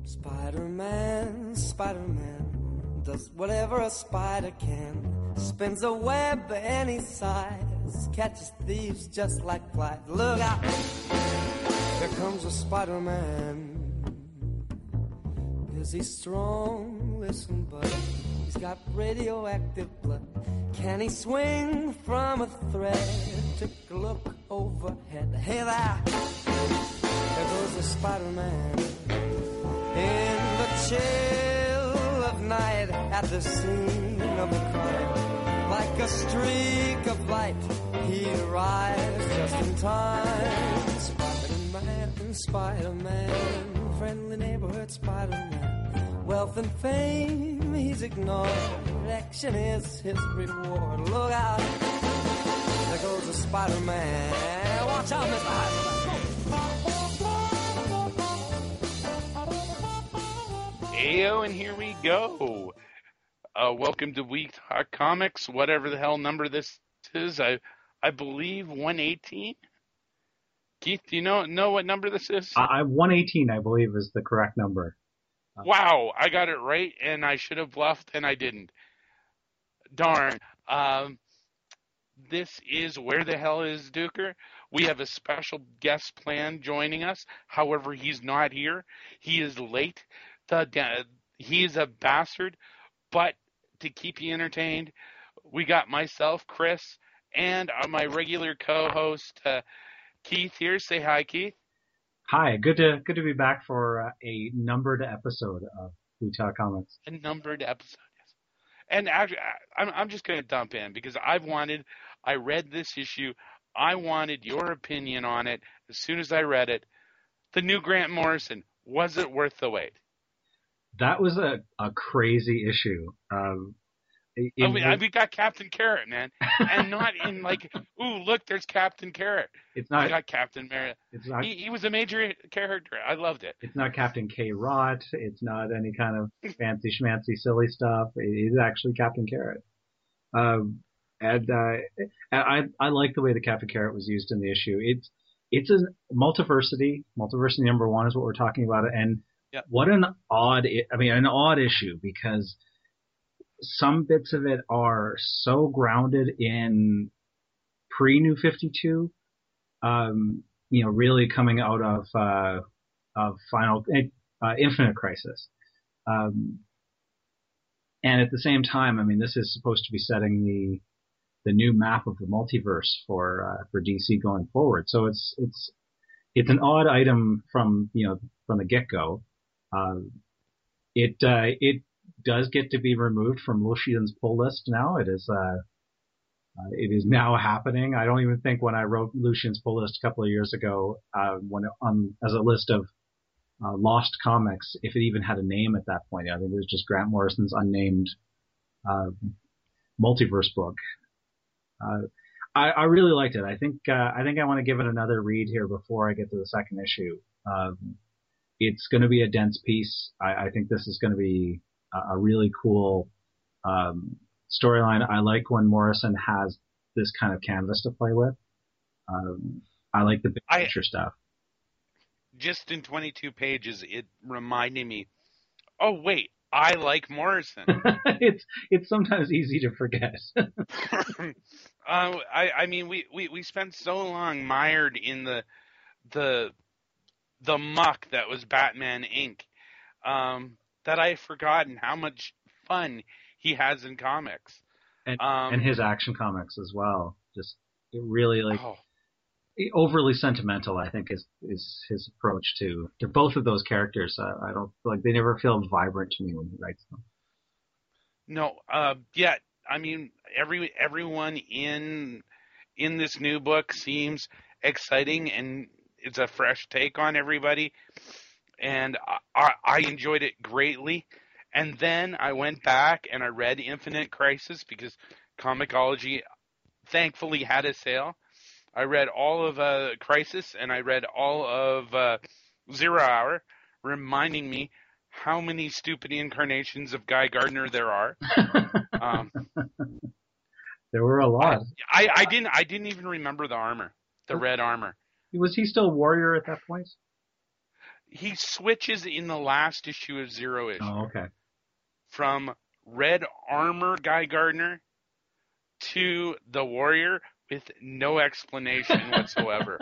Spider-Man, Spider-Man does whatever a spider can. Spins a web any size, catches thieves just like flies. Look out, here comes a Spider-Man. Is he strong? Listen, bud, he's got radioactive blood. Can he swing from a thread? Take a look overhead. Hey there, there goes the Spider-Man. In the chill of night, at the scene of the crime, like a streak of light, he arrives just in time. Spider-Man, Spider-Man, friendly neighborhood Spider-Man. Wealth and fame he's ignored, action is his reward. Look out, there goes the Spider-Man. Watch out, Mr. Spider-Man. Ayo, and here we go. Welcome to Week Talk Comics, whatever the hell number this is. I believe 118. Keith, do you know what number this is? 118, I believe, is the correct number. Wow, I got it right, and I should have bluffed, and I didn't. Darn. This is Where the Hell is Duker? We have a special guest planned joining us. However, he's not here. He is late. He's a bastard, but to keep you entertained, we got myself, Chris, and my regular co-host, Keith here. Say hi, Keith. Hi, good to be back for a numbered episode of We Talk Comics. A numbered episode, yes. And actually, I'm just going to dump in because I read this issue. I wanted your opinion on it as soon as I read it. The new Grant Morrison, was it worth the wait? That was a crazy issue. We got Captain Carrot, man, and not in like, ooh, look, there's Captain Carrot. It's not. I got Captain Meredith. It's not. He was a major character. I loved it. It's not Captain K. Rot. It's not any kind of fancy schmancy silly stuff. It is actually Captain Carrot. And I like the way the Captain Carrot was used in the issue. It's a multiversity. Multiversity number 1 is what we're talking about, and. Yep. What an odd issue, because some bits of it are so grounded in pre-New 52, really coming out of Final Infinite Crisis. And at the same time, I mean, this is supposed to be setting the new map of the multiverse for DC going forward. So it's an odd item from the get-go. It does get to be removed from Lucian's pull list now. It is now happening. I don't even think when I wrote Lucian's pull list a couple of years ago, as a list of lost comics, if it even had a name at that point. I think it was just Grant Morrison's unnamed multiverse book. I really liked it. I think I want to give it another read here before I get to the second issue. It's going to be a dense piece. I think this is going to be a really cool storyline. I like when Morrison has this kind of canvas to play with. I like the big picture stuff. Just in 22 pages, it reminded me, oh, wait, I like Morrison. It's sometimes easy to forget. I mean, we spent so long mired in the muck that was Batman Inc. That I've forgotten how much fun he has in comics. And his Action Comics as well. Just it really overly sentimental, I think, is his approach to both of those characters. I don't like they never feel vibrant to me when he writes them. No, yeah. I mean, everyone in this new book seems exciting, and it's a fresh take on everybody, and I enjoyed it greatly. And then I went back and I read Infinite Crisis because Comixology thankfully had a sale. I read all of Crisis and I read all of 0 Hour, reminding me how many stupid incarnations of Guy Gardner there are. There were a lot. I didn't even remember the armor, the red armor. Was he still Warrior at that point? he switches in the last issue of Zero issue. Oh, okay. From Red Armor Guy Gardner to the Warrior with no explanation whatsoever.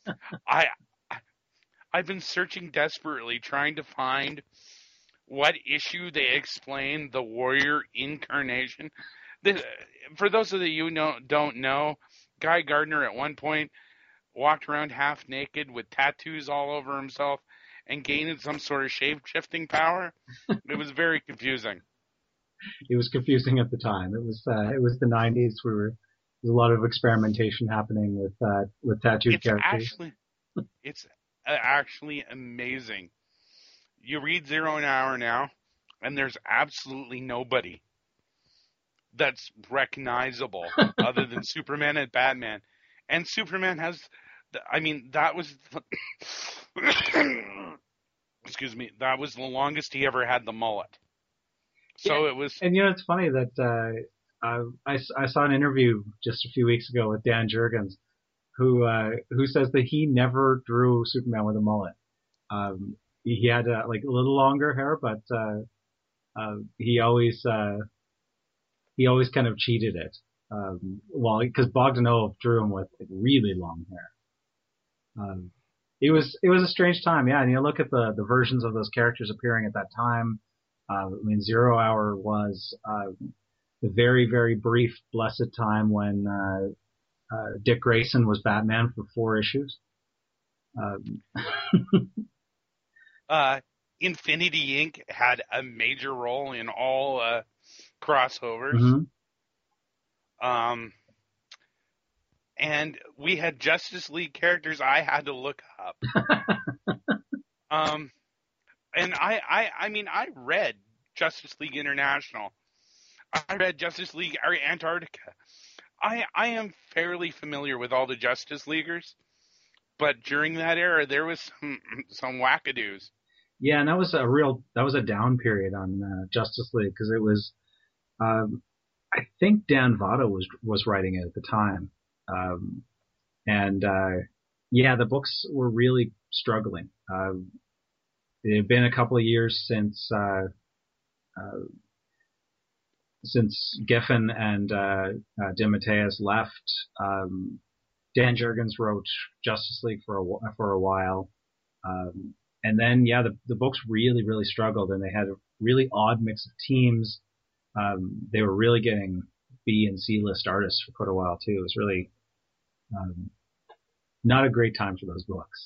I've been searching desperately trying to find what issue they explain the Warrior incarnation. For those of you who don't know, Guy Gardner at one point walked around half naked with tattoos all over himself and gained some sort of shape-shifting power. It was very confusing. It was confusing at the time. It was the 90s. There was a lot of experimentation happening with tattooed characters. It's actually amazing. You read Zero Hour now, and there's absolutely nobody that's recognizable other than Superman and Batman. And Superman has, that was, excuse me, that was the longest he ever had the mullet. So it was. And it's funny that I saw an interview just a few weeks ago with Dan Jurgens, who says that he never drew Superman with a mullet. He had a little longer hair, but he always kind of cheated it. Because Bogdanov drew him with really long hair. It was a strange time, yeah. And you look at the versions of those characters appearing at that time. Zero Hour was the very, very brief, blessed time when Dick Grayson was Batman for 4 issues. Infinity Inc. had a major role in all crossovers. Mm-hmm. And we had Justice League characters I had to look up. And I read Justice League International. I read Justice League Antarctica. I am fairly familiar with all the Justice Leaguers, but during that era there was some wackadoos. Yeah, and that was a down period on Justice League because it was, I think Dan Vado was writing it at the time, the books were really struggling. It had been a couple of years since Giffen and DeMatteis left. Dan Jurgens wrote Justice League for a while. And then, the books really, really struggled, and they had a really odd mix of teams. They were really getting B and C list artists for quite a while too. It was really not a great time for those books.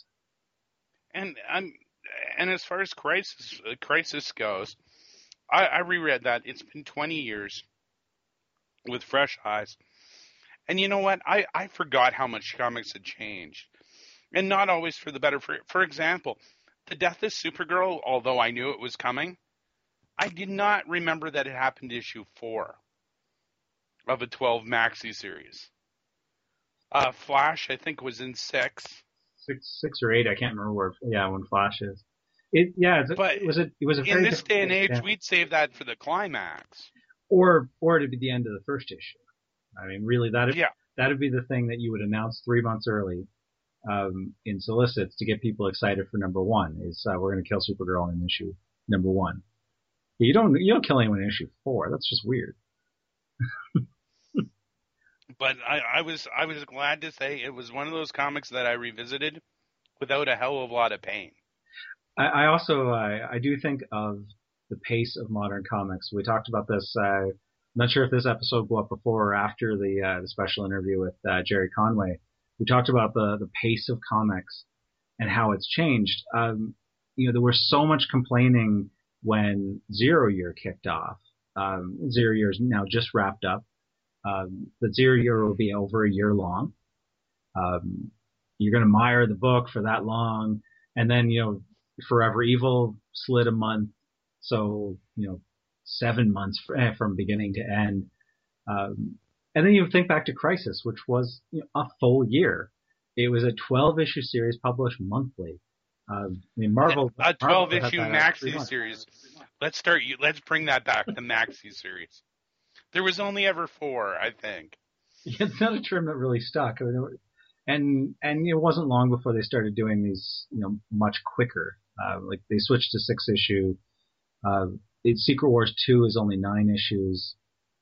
And as far as Crisis goes, I reread that. It's been 20 years with fresh eyes. And you know what? I forgot how much comics had changed. And not always for the better. For example, the death of Supergirl, although I knew it was coming, I did not remember that it happened issue 4 of a 12 maxi series. Flash, I think, was in 6 or 8. I can't remember when Flash is. It was a very in this day and age, we'd save that for the climax, or to be the end of the first issue. Really, that'd be the thing that you would announce 3 months early in solicits to get people excited for number 1. Is we're going to kill Supergirl in issue number 1. You don't kill anyone in issue 4. That's just weird. But I was glad to say it was one of those comics that I revisited without a hell of a lot of pain. I also I do think of the pace of modern comics. We talked about this. I'm not sure if this episode will go up before or after the special interview with Jerry Conway. We talked about the pace of comics and how it's changed. There was so much complaining when Zero Year kicked off. Zero Year is now just wrapped up. The Zero Year will be over a year long. You're going to mire the book for that long, and then Forever Evil slid a month, so 7 months from beginning to end. And then you think back to Crisis, which was a full year. It was a 12-issue series published monthly. Marvel a 12-issue maxi series. Let's bring that back. The maxi series. There was only ever 4, I think. It's not a term that really stuck. And it wasn't long before they started doing these much quicker Like they switched to 6-issue. Secret Wars 2 is only 9 issues.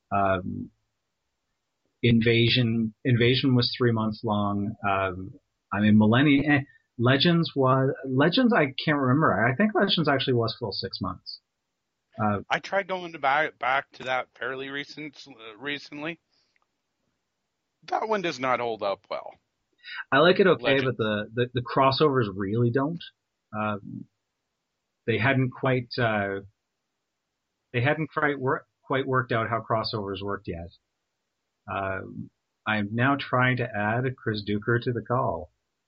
Invasion was 3 months long. Legends, I can't remember. I think Legends actually was full 6 months. I tried going back to that fairly recently. That one does not hold up well. I like it okay, Legends. but the crossovers really don't. They hadn't quite worked out how crossovers worked yet. I'm now trying to add Chris Duker to the call.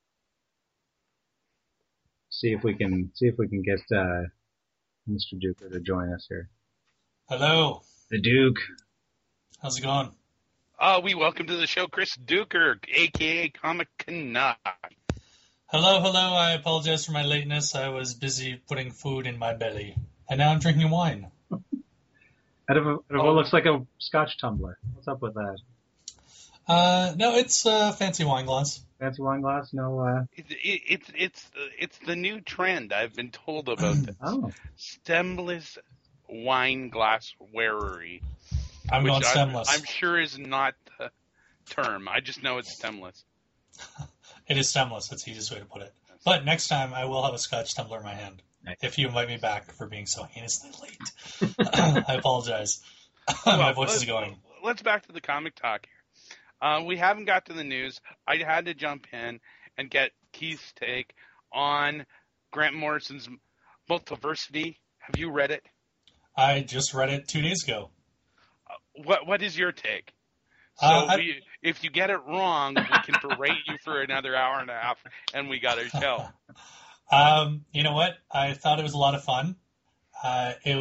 See if we can get Mr. Duker to join us here. Hello. The Duke. How's it going? We welcome to the show Chris Duker, a.k.a. Comic Canuck. Hello. I apologize for my lateness. I was busy putting food in my belly. And now I'm drinking wine. Out of what looks like a Scotch tumbler. What's up with that? No, it's a fancy wine glass. Fancy wine glass? No. It's the new trend. I've been told about this. Oh. Stemless wine glass wearery. I'm going stemless. I'm sure is not the term. I just know it's stemless. It is stemless. That's the easiest way to put it. But next time I will have a Scotch tumbler in my hand. Nice. If you invite me back for being so heinously late. I apologize. My voice is going. Let's back to the comic talk here. We haven't got to the news. I had to jump in and get Keith's take on Grant Morrison's Multiversity. Have you read it? I just read it 2 days ago. What is your take? So if you get it wrong, we can berate you for another hour and a half, and we got our show. You know what? I thought it was a lot of fun. I'm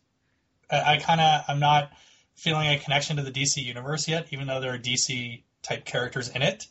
not feeling a connection to the DC universe yet, even though there are DC type characters in it.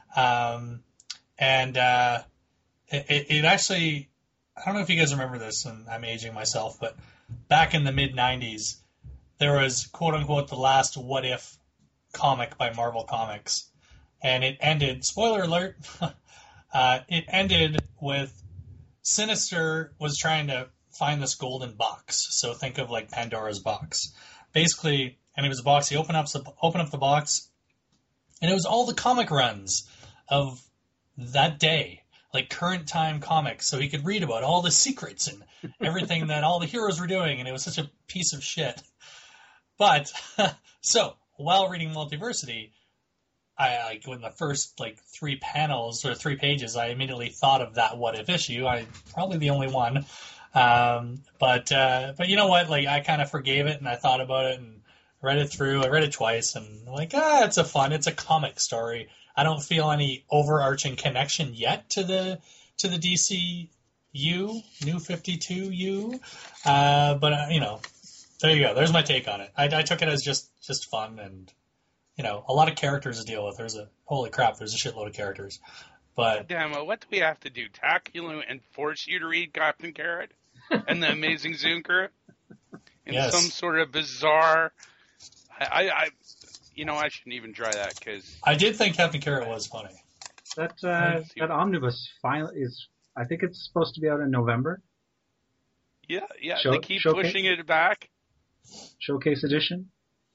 It actually, I don't know if you guys remember this, and I'm aging myself, but back in the mid 90s, there was quote unquote the last What If comic by Marvel Comics. And it ended, spoiler alert, it ended with Sinister was trying to find this golden box. So think of like Pandora's box. Basically, and it was a box, he opened up the box, and it was all the comic runs of that day, like current time comics, so he could read about all the secrets and everything that all the heroes were doing, and it was such a piece of shit. But, so, while reading Multiversity, I in the first, 3 panels or 3 pages, I immediately thought of that What If issue. I'm probably the only one. But you know what? I kind of forgave it, and I thought about it, and read it through. I read it twice, and it's a comic story. I don't feel any overarching connection yet to the DCU, New 52U. But, there you go. There's my take on it. I took it as just fun, and a lot of characters to deal with. Holy crap, there's a shitload of characters. But damn, what do we have to do? Tackle you and force you to read Captain Carrot and the Amazing Zoom Crew in some sort of bizarre. I shouldn't even try that because I did think Captain Carrot was funny. That omnibus finally is. I think it's supposed to be out in November. Yeah. They keep pushing it back. Showcase edition.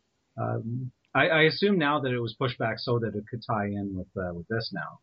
I assume now that it was pushed back so that it could tie in with this now.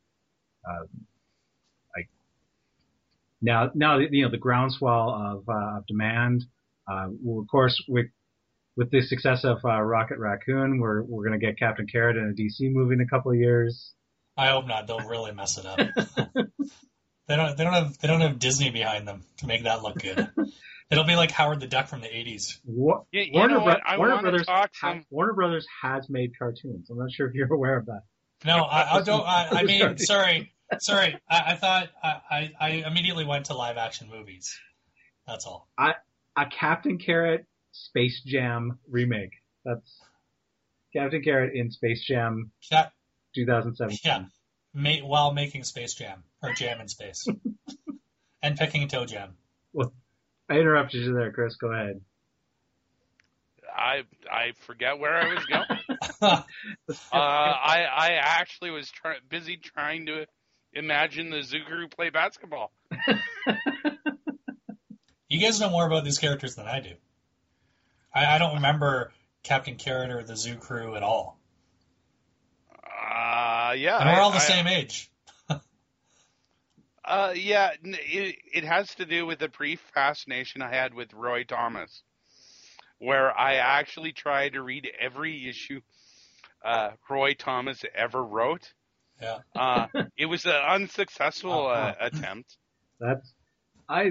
Now the groundswell of demand. Well, of course, with the success of Rocket Raccoon, we're going to get Captain Carrot in a DC movie in a couple of years. I hope not. They'll really mess it up. They don't have Disney behind them to make that look good. It'll be like Howard the Duck from the 80s. Warner Brothers has made cartoons. I'm not sure if you're aware of that. No, I don't. I mean, sorry. I thought I immediately went to live action movies. That's all. A Captain Carrot Space Jam remake. That's Captain Carrot in Space Jam 2017. Yeah, while making Space Jam or Jam in Space, and picking a toe jam. Well, I interrupted you there, Chris. Go ahead. I forget where I was going. I actually was busy trying to imagine the Zoo Crew play basketball. You guys know more about these characters than I do. I don't remember Captain Carrot or the Zoo Crew at all. Yeah. And we're all the same age. Yeah, it has to do with the brief fascination I had with Roy Thomas, where I actually tried to read every issue Roy Thomas ever wrote. Yeah. It was an unsuccessful attempt. I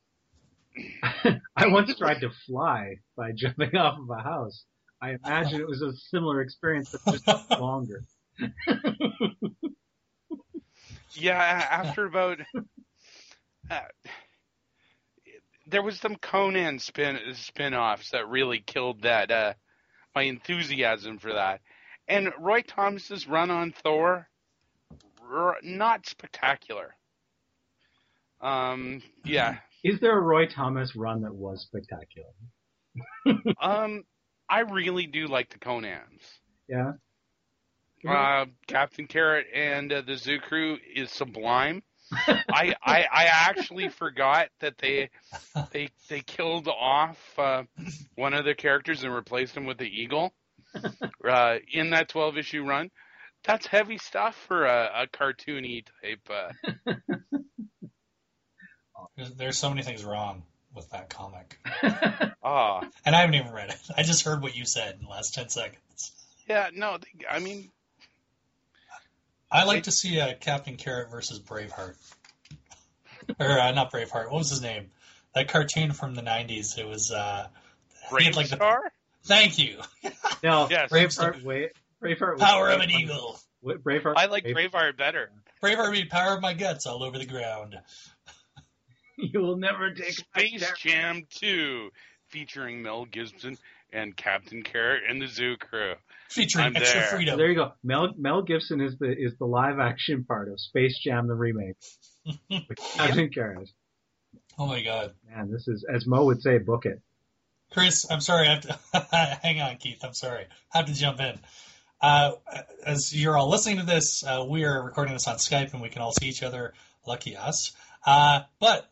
once tried to fly by jumping off of a house. I imagine it was a similar experience, but just longer. Yeah, after about there was some Conan spin-offs that really killed that my enthusiasm for that. And Roy Thomas's run on Thor, not spectacular. Yeah. Is there a Roy Thomas run that was spectacular? I really do like the Conans. Yeah. Captain Carrot and the Zoo Crew is sublime. I actually forgot that they killed off one of their characters and replaced him with the Eagle in that 12-issue run. That's heavy stuff for a cartoony type. There's so many things wrong with that comic. Ah. And I haven't even read it. I just heard what you said in the last 10 seconds. Yeah, no, I mean... I like to see Captain Carrot versus Braveheart. Or, not Braveheart. What was his name? That cartoon from the 90s. It was... Bravestar? Thank you. No, yes. Braveheart Power of an Eagle. Braveheart. I like Braveheart better. Braveheart means power of my guts all over the ground. You will never take Space Jam 2, featuring Mel Gibson and Captain Carrot and the Zoo Crew. Featuring extra freedom. There you go. Mel Gibson is the live action part of Space Jam the remake. With Captain Carrot. Oh my God. Man, this is, as Mo would say, book it. Chris, I'm sorry. I have to hang on, Keith. I'm sorry. I have to jump in. As you're all listening to this, we are recording this on Skype and we can all see each other. Lucky us. But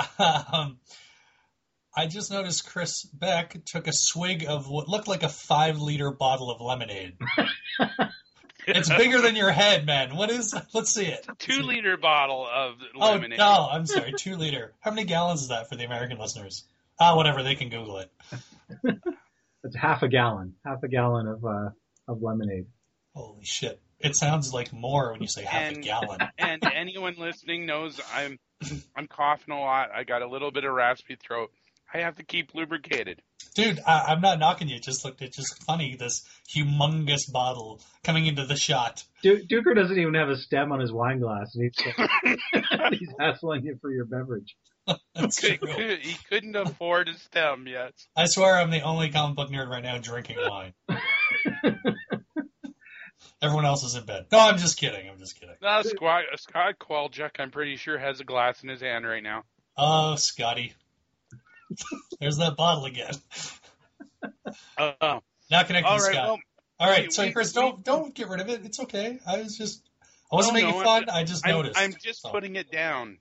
I just noticed Chris Beck took a swig of what looked like a 5-liter bottle of lemonade. It's bigger than your head, man. What is? Let's see it. 2-liter bottle of lemonade. Oh, no, I'm sorry. 2 liter. How many gallons is that for the American listeners? Whatever. They can Google it. It's half a gallon. Half a gallon of lemonade. Holy shit. It sounds like more when you say half a gallon. And anyone listening knows I'm coughing a lot. I got a little bit of raspy throat. I have to keep lubricated. Dude, I'm not knocking you. It's just funny, this humongous bottle coming into the shot. Duker doesn't even have a stem on his wine glass, and he's hassling you for your beverage. That's true. He couldn't afford a stem yet. I swear I'm the only comic book nerd right now drinking wine. Everyone else is in bed. No, I'm just kidding. No, Scott Kowalczyk, I'm pretty sure, has a glass in his hand right now. Oh, Scotty. There's that bottle again. Not connected to Scott. Well, all right, so Chris, don't get rid of it. It's okay. I wasn't making fun. I just noticed. I'm just putting it down.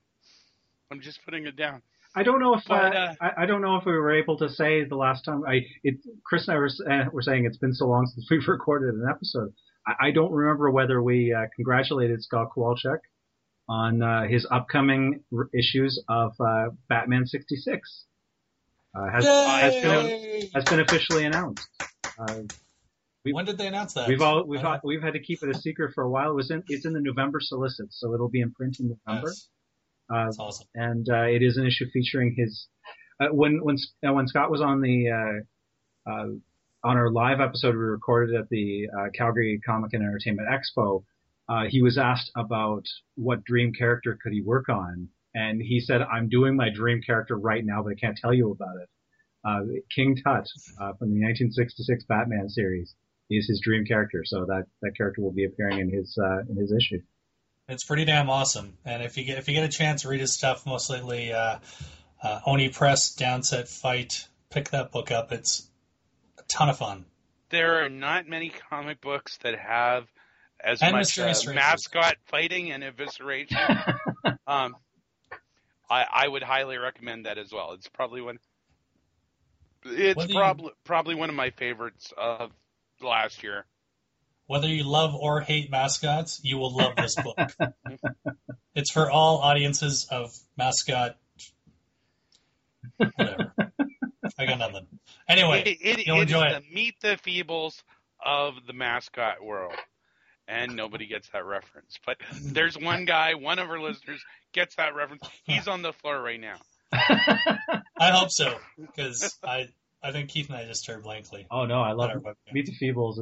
I don't know if I don't know if we were able to say the last time. Chris and I were saying it's been so long since we've recorded an episode. I don't remember whether we congratulated Scott Kowalczyk on his upcoming issues of Batman 66. Has been officially announced. When did they announce that? We've had to keep it a secret for a while. It's in the November solicits, so it'll be in print in November. Yes. That's awesome. And it is an issue featuring his. When Scott was on the on our live episode we recorded at the Calgary Comic and Entertainment Expo, he was asked about what dream character could he work on, and he said, "I'm doing my dream character right now, but I can't tell you about it." King Tut from the 1966 Batman series is his dream character, so that character will be appearing in his issue. It's pretty damn awesome, and if you get a chance to read his stuff, most lately Oni Press, Downset Fight, pick that book up. It's a ton of fun. There are not many comic books that have as and much Mysterious mascot fighting and evisceration. I would highly recommend that as well. It's probably one. It's probably one of my favorites of last year. Whether you love or hate mascots, you will love this book. It's for all audiences of mascot. Whatever. I got nothing. Anyway, you'll enjoy it. Meet the Feebles of the mascot world. And nobody gets that reference. But there's one guy, one of our listeners, gets that reference. He's on the floor right now. I hope so, because I think Keith and I just stared blankly. Oh, no, I love it. Meet the Feebles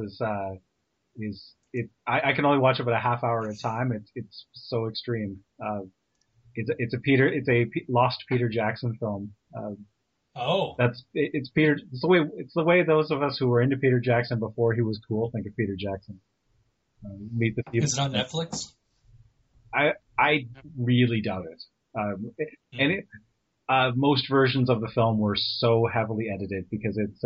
I can only watch it about a half hour at a time. It's so extreme. It's a lost Peter Jackson film. It's the way those of us who were into Peter Jackson before he was cool think of Peter Jackson. Meet the Feebles. Is it on Netflix? I really doubt it. Most versions of the film were so heavily edited because it's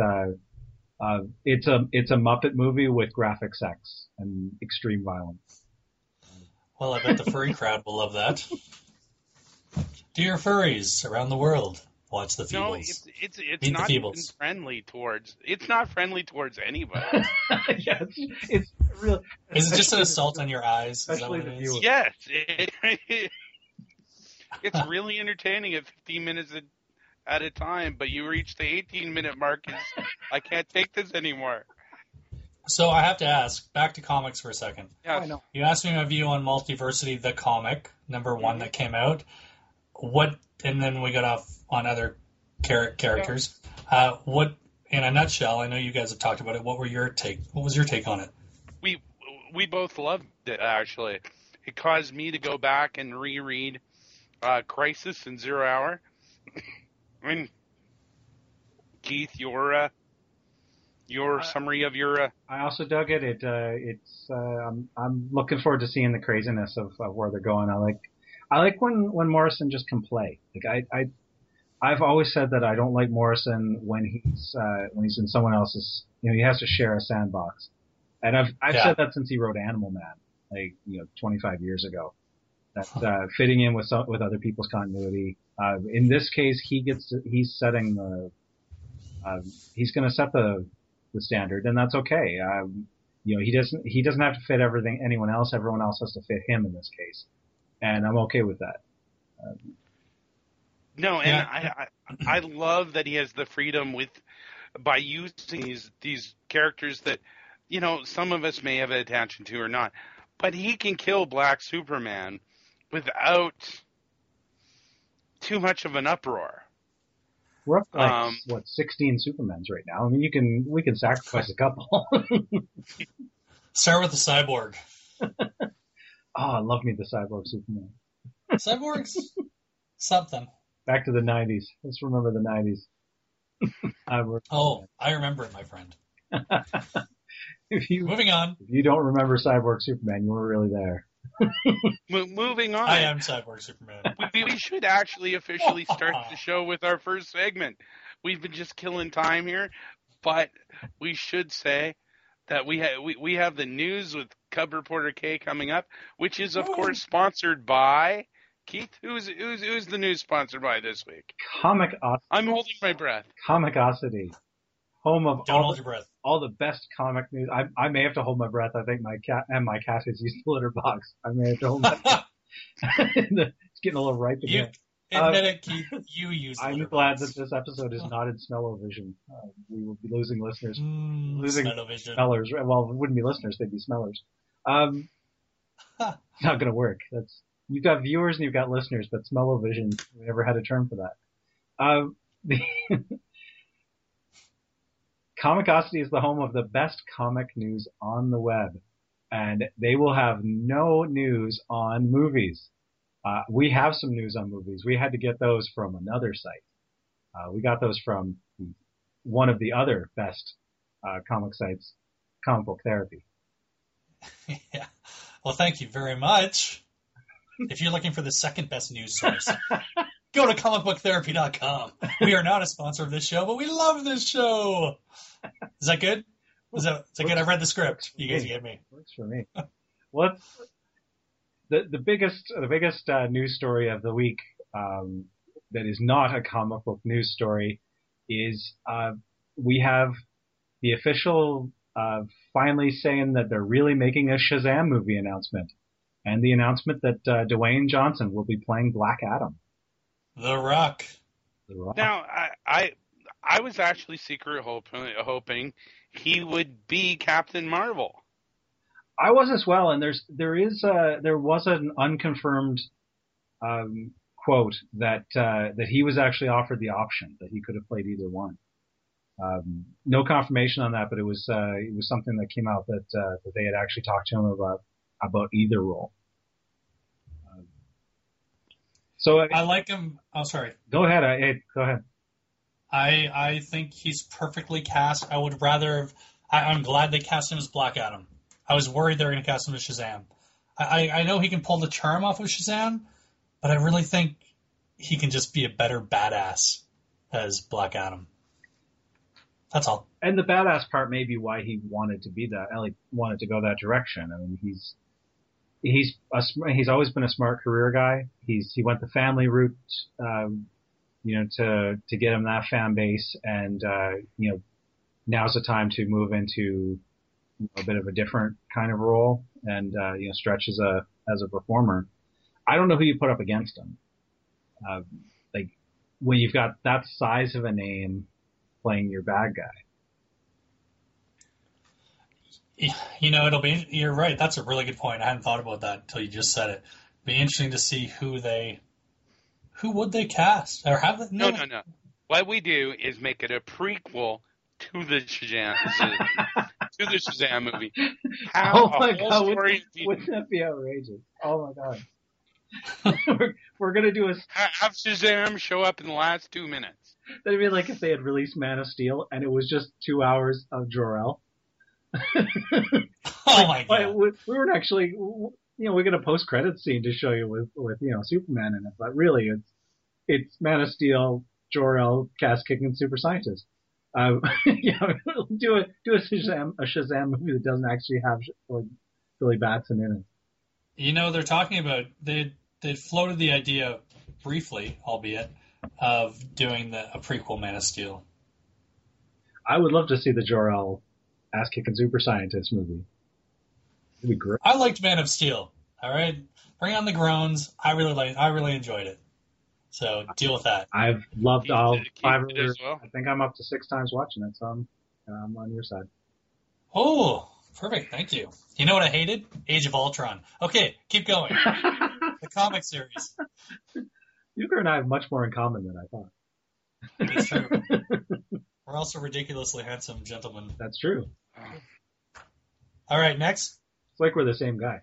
a Muppet movie with graphic sex and extreme violence. Well, I bet the furry crowd will love that. Dear furries around the world, watch the Feebles. No, it's not even friendly towards. It's not friendly towards anybody. Yeah, it's real. Is it just an assault on your eyes? Especially the viewers. Yes, it's really entertaining at 15 minutes at a time, but you reach the 18-minute mark. I can't take this anymore. So I have to ask, back to comics for a second. Yes. I know. You asked me my view on Multiversity, the comic, #1 that came out. And then we got off on other characters. What, in a nutshell, I know you guys have talked about it. What was your take on it? We both loved it, actually. It caused me to go back and reread Crisis and Zero Hour. I mean, Keith, your summary of your. I also dug it. I'm looking forward to seeing the craziness of where they're going. I like when Morrison just can play. I've always said that I don't like Morrison when he's in someone else's. He has to share a sandbox, and I've said that since he wrote Animal Man, 25 years ago. That fitting in with other people's continuity. In this case, he's setting he's going to set the standard, and that's okay. He doesn't have to fit anyone else. Everyone else has to fit him in this case, and I'm okay with that. I love that he has the freedom by using these characters that some of us may have an attention to or not, but he can kill Black Superman without too much of an uproar. We're up to 16 Supermans right now. I mean, we can sacrifice a couple. Start with the Cyborg. I love me the Cyborg Superman. Cyborg's something. Back to the 90s. Let's remember the 90s. I remember it, my friend. Moving on. If you don't remember Cyborg Superman, you were really there. Moving on. I am Cyborg Superman. We should actually officially start the show with our first segment. We've been just killing time here, but we should say that we have the news with Cub Reporter K coming up, which is of course sponsored by Keith. Who's the news sponsored by this week? I'm holding my breath. Comicosity, home of all the best comic news. I may have to hold my breath. I think my cat has used the litter box. I may have to hold my breath. It's getting a little ripe again. Admit it, Keith. You use the litter I'm glad box. that this episode is not in Smell-O-Vision. We will be losing listeners. Smell-O-Vision. Smellers. Well, it wouldn't be listeners. They'd be smellers. It's not going to work. You've got viewers and you've got listeners, but Smell-O-Vision, we never had a term for that. Comicosity is the home of the best comic news on the web, and they will have no news on movies. We have some news on movies. We had to get those from another site. We got those from one of the other best comic sites, Comic Book Therapy. Yeah. Well, thank you very much. If you're looking for the second best news source, go to comicbooktherapy.com. We are not a sponsor of this show, but we love this show. Is that good? Is that good? I've read the script you guys gave me. Works for me. What's the biggest news story of the week that is not a comic book news story is we have the official finally saying that they're really making a Shazam movie announcement, and the announcement that Dwayne Johnson will be playing Black Adam. The Rock. Now, I was actually secretly hoping he would be Captain Marvel. I was as well, and there was an unconfirmed quote that he was actually offered the option that he could have played either one. No confirmation on that, but it was something that came out that they had actually talked to him about either role. So I like him. Oh, sorry. Go ahead. Go ahead. I think he's perfectly cast. I would rather have. I'm glad they cast him as Black Adam. I was worried they were going to cast him as Shazam. I know he can pull the charm off of Shazam, but I really think he can just be a better badass as Black Adam. That's all. And the badass part may be why he wanted to be wanted to go that direction. I mean, he's always been a smart career guy. He went the family route, to get him that fan base, and now's the time to move into a bit of a different kind of role and stretch as a performer. I don't know who you put up against him. When you've got that size of a name playing your bad guy. You're right. That's a really good point. I hadn't thought about that until you just said it. Be interesting to see who would they cast or have it? No. What we do is make it a prequel to the Shazam movie. Oh my God! Wouldn't that be outrageous? Oh my God! we're gonna do have Shazam show up in the last 2 minutes. That'd be like if they had released Man of Steel and it was just 2 hours of Jor-El. Oh my God! We weren't actually, we get a post-credits scene to show you with Superman in it, but really it's Man of Steel, Jor-El, cast-kicking super scientist. Do a Shazam movie that doesn't actually have Billy Batson in it. They're talking about they floated the idea briefly, albeit, of doing a prequel Man of Steel. I would love to see the Jor-El ass-kicking super scientist movie. It'd be great. I liked Man of Steel. All right, bring on the groans. I really enjoyed it. So deal with that. I've loved all 5 of as well. I think I'm up to 6 times watching it, so I'm on your side. Oh, perfect. Thank you. You know what I hated? Age of Ultron. Okay, keep going. The comic series. Euchre and I have much more in common than I thought. It's true. We're also ridiculously handsome gentlemen. That's true. All right, next. It's like we're the same guy.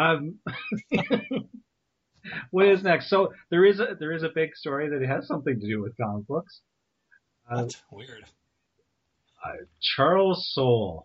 What is next? So there is a big story that has something to do with comic books. That's weird. Charles Soule,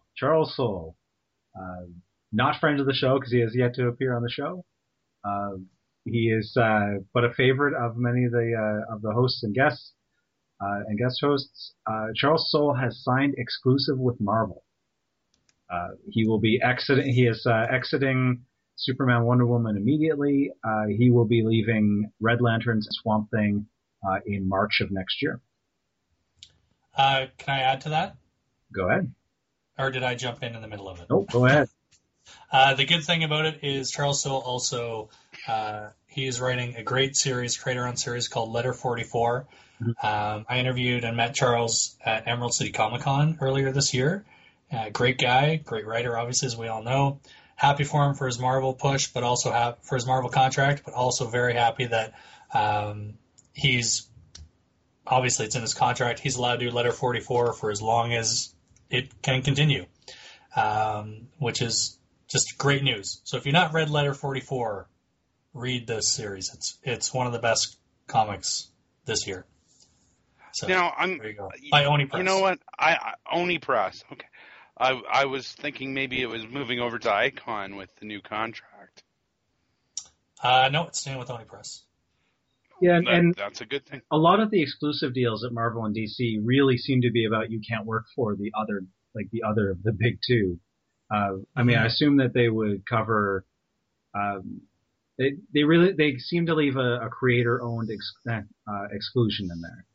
not friend of the show because he has yet to appear on the show. He is but a favorite of many of the hosts and guest hosts. Charles Soule has signed exclusive with Marvel. He will be exiting. He is exiting Superman, Wonder Woman immediately. He will be leaving Red Lanterns and Swamp Thing in March of next year. Can I add to that? Go ahead. Or did I jump in the middle of it? Nope, go ahead. The good thing about it is Charles Soule also, he is writing a great series, creator-owned series called Letter 44. Mm-hmm. I interviewed and met Charles at Emerald City Comic-Con earlier this year. Great guy, great writer, obviously, as we all know. Happy for him for his Marvel push, but also for his Marvel contract, but also very happy that he's, obviously it's in his contract, he's allowed to do Letter 44 for as long as it can continue, which is just great news. So if you've not read Letter 44, read this series. It's one of the best comics this year. So now there you go. By Oni Press. You know what? Oni Press. Okay. I was thinking maybe it was moving over to Icon with the new contract. No, it's staying with Oni Press. Yeah, and that's a good thing. A lot of the exclusive deals at Marvel and DC really seem to be about you can't work for the other of the big two. I mean, I assume that they would cover they seem to leave a creator-owned exclusion in there.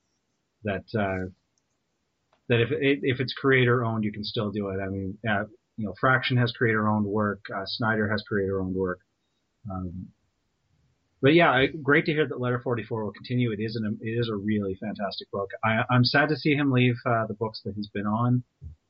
That if it's creator-owned, you can still do it. I mean, Fraction has creator-owned work. Snyder has creator-owned work. But yeah, great to hear that Letter 44 will continue. It is a really fantastic book. I'm sad to see him leave the books that he's been on.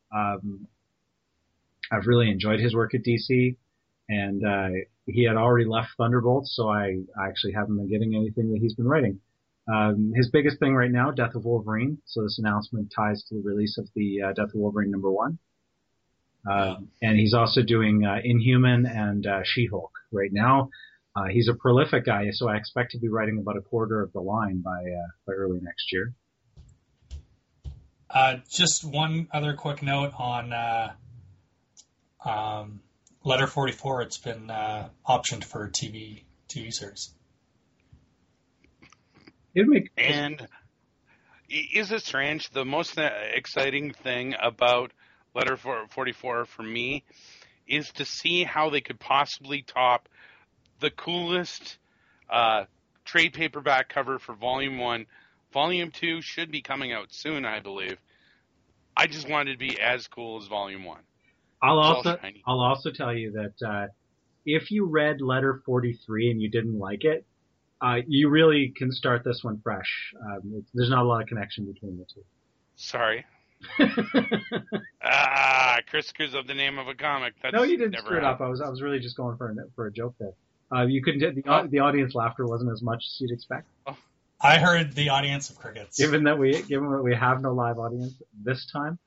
I've really enjoyed his work at DC, and he had already left Thunderbolts, so I actually haven't been getting anything that he's been writing. His biggest thing right now, Death of Wolverine. So this announcement ties to the release of the Death of Wolverine #1. And he's also doing Inhuman and She-Hulk right now. He's a prolific guy, so I expect to be writing about a quarter of the line by early next year. Just one other quick note on Letter 44. It's been optioned for a TV series. And is it strange? The most exciting thing about Letter 44 for me is to see how they could possibly top the coolest trade paperback cover for Volume 1. Volume 2 should be coming out soon, I believe. I just wanted to be as cool as Volume 1. I'll also tell you that if you read Letter 43 and you didn't like it, you really can start this one fresh. There's not a lot of connection between the two. Sorry. Chris screws up the name of a comic. No, you didn't screw it up. I was really just going for a joke there. You couldn't. The audience laughter wasn't as much as you'd expect. I heard the audience of crickets. Given that we have no live audience this time,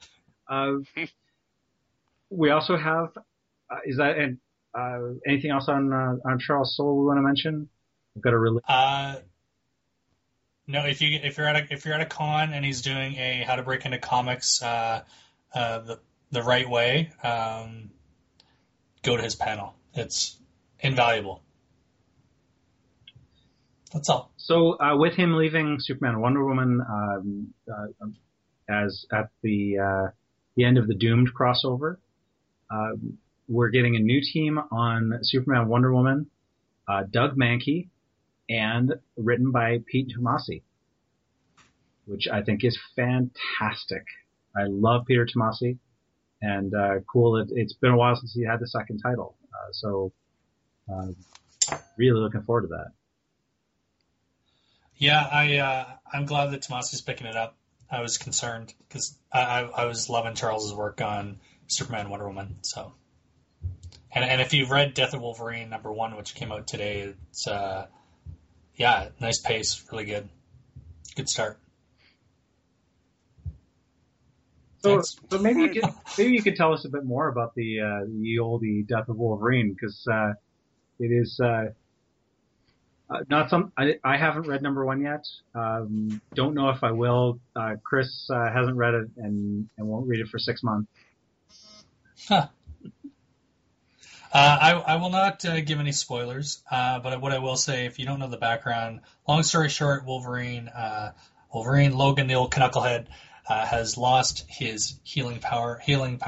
we also have. Is that anything else on Charles Soule we want to mention? We've got a really. No, if you're at a con and he's doing a How to Break Into Comics the right way, go to his panel. It's invaluable. That's all. So with him leaving Superman and Wonder Woman as at the end of the Doomed crossover, we're getting a new team on Superman and Wonder Woman, Doug Mahnke, and written by Pete Tomasi, which I think is fantastic. I love Peter Tomasi, and cool. It's been a while since he had the second title, so really looking forward to that. Yeah, I'm glad that Tomasi's picking it up. I was concerned because I was loving Charles's work on Superman and Wonder Woman. So, and if you've read Death of Wolverine #1, which came out today, it's nice pace, really good start. So maybe you could tell us a bit more about the oldie Death of Wolverine, because it is not some. I haven't read #1 yet. Don't know if I will. Chris hasn't read it and won't read it for 6 months. Huh. I will not give any spoilers, but what I will say, if you don't know the background, long story short, Wolverine, Logan, the old knucklehead, has lost his healing power,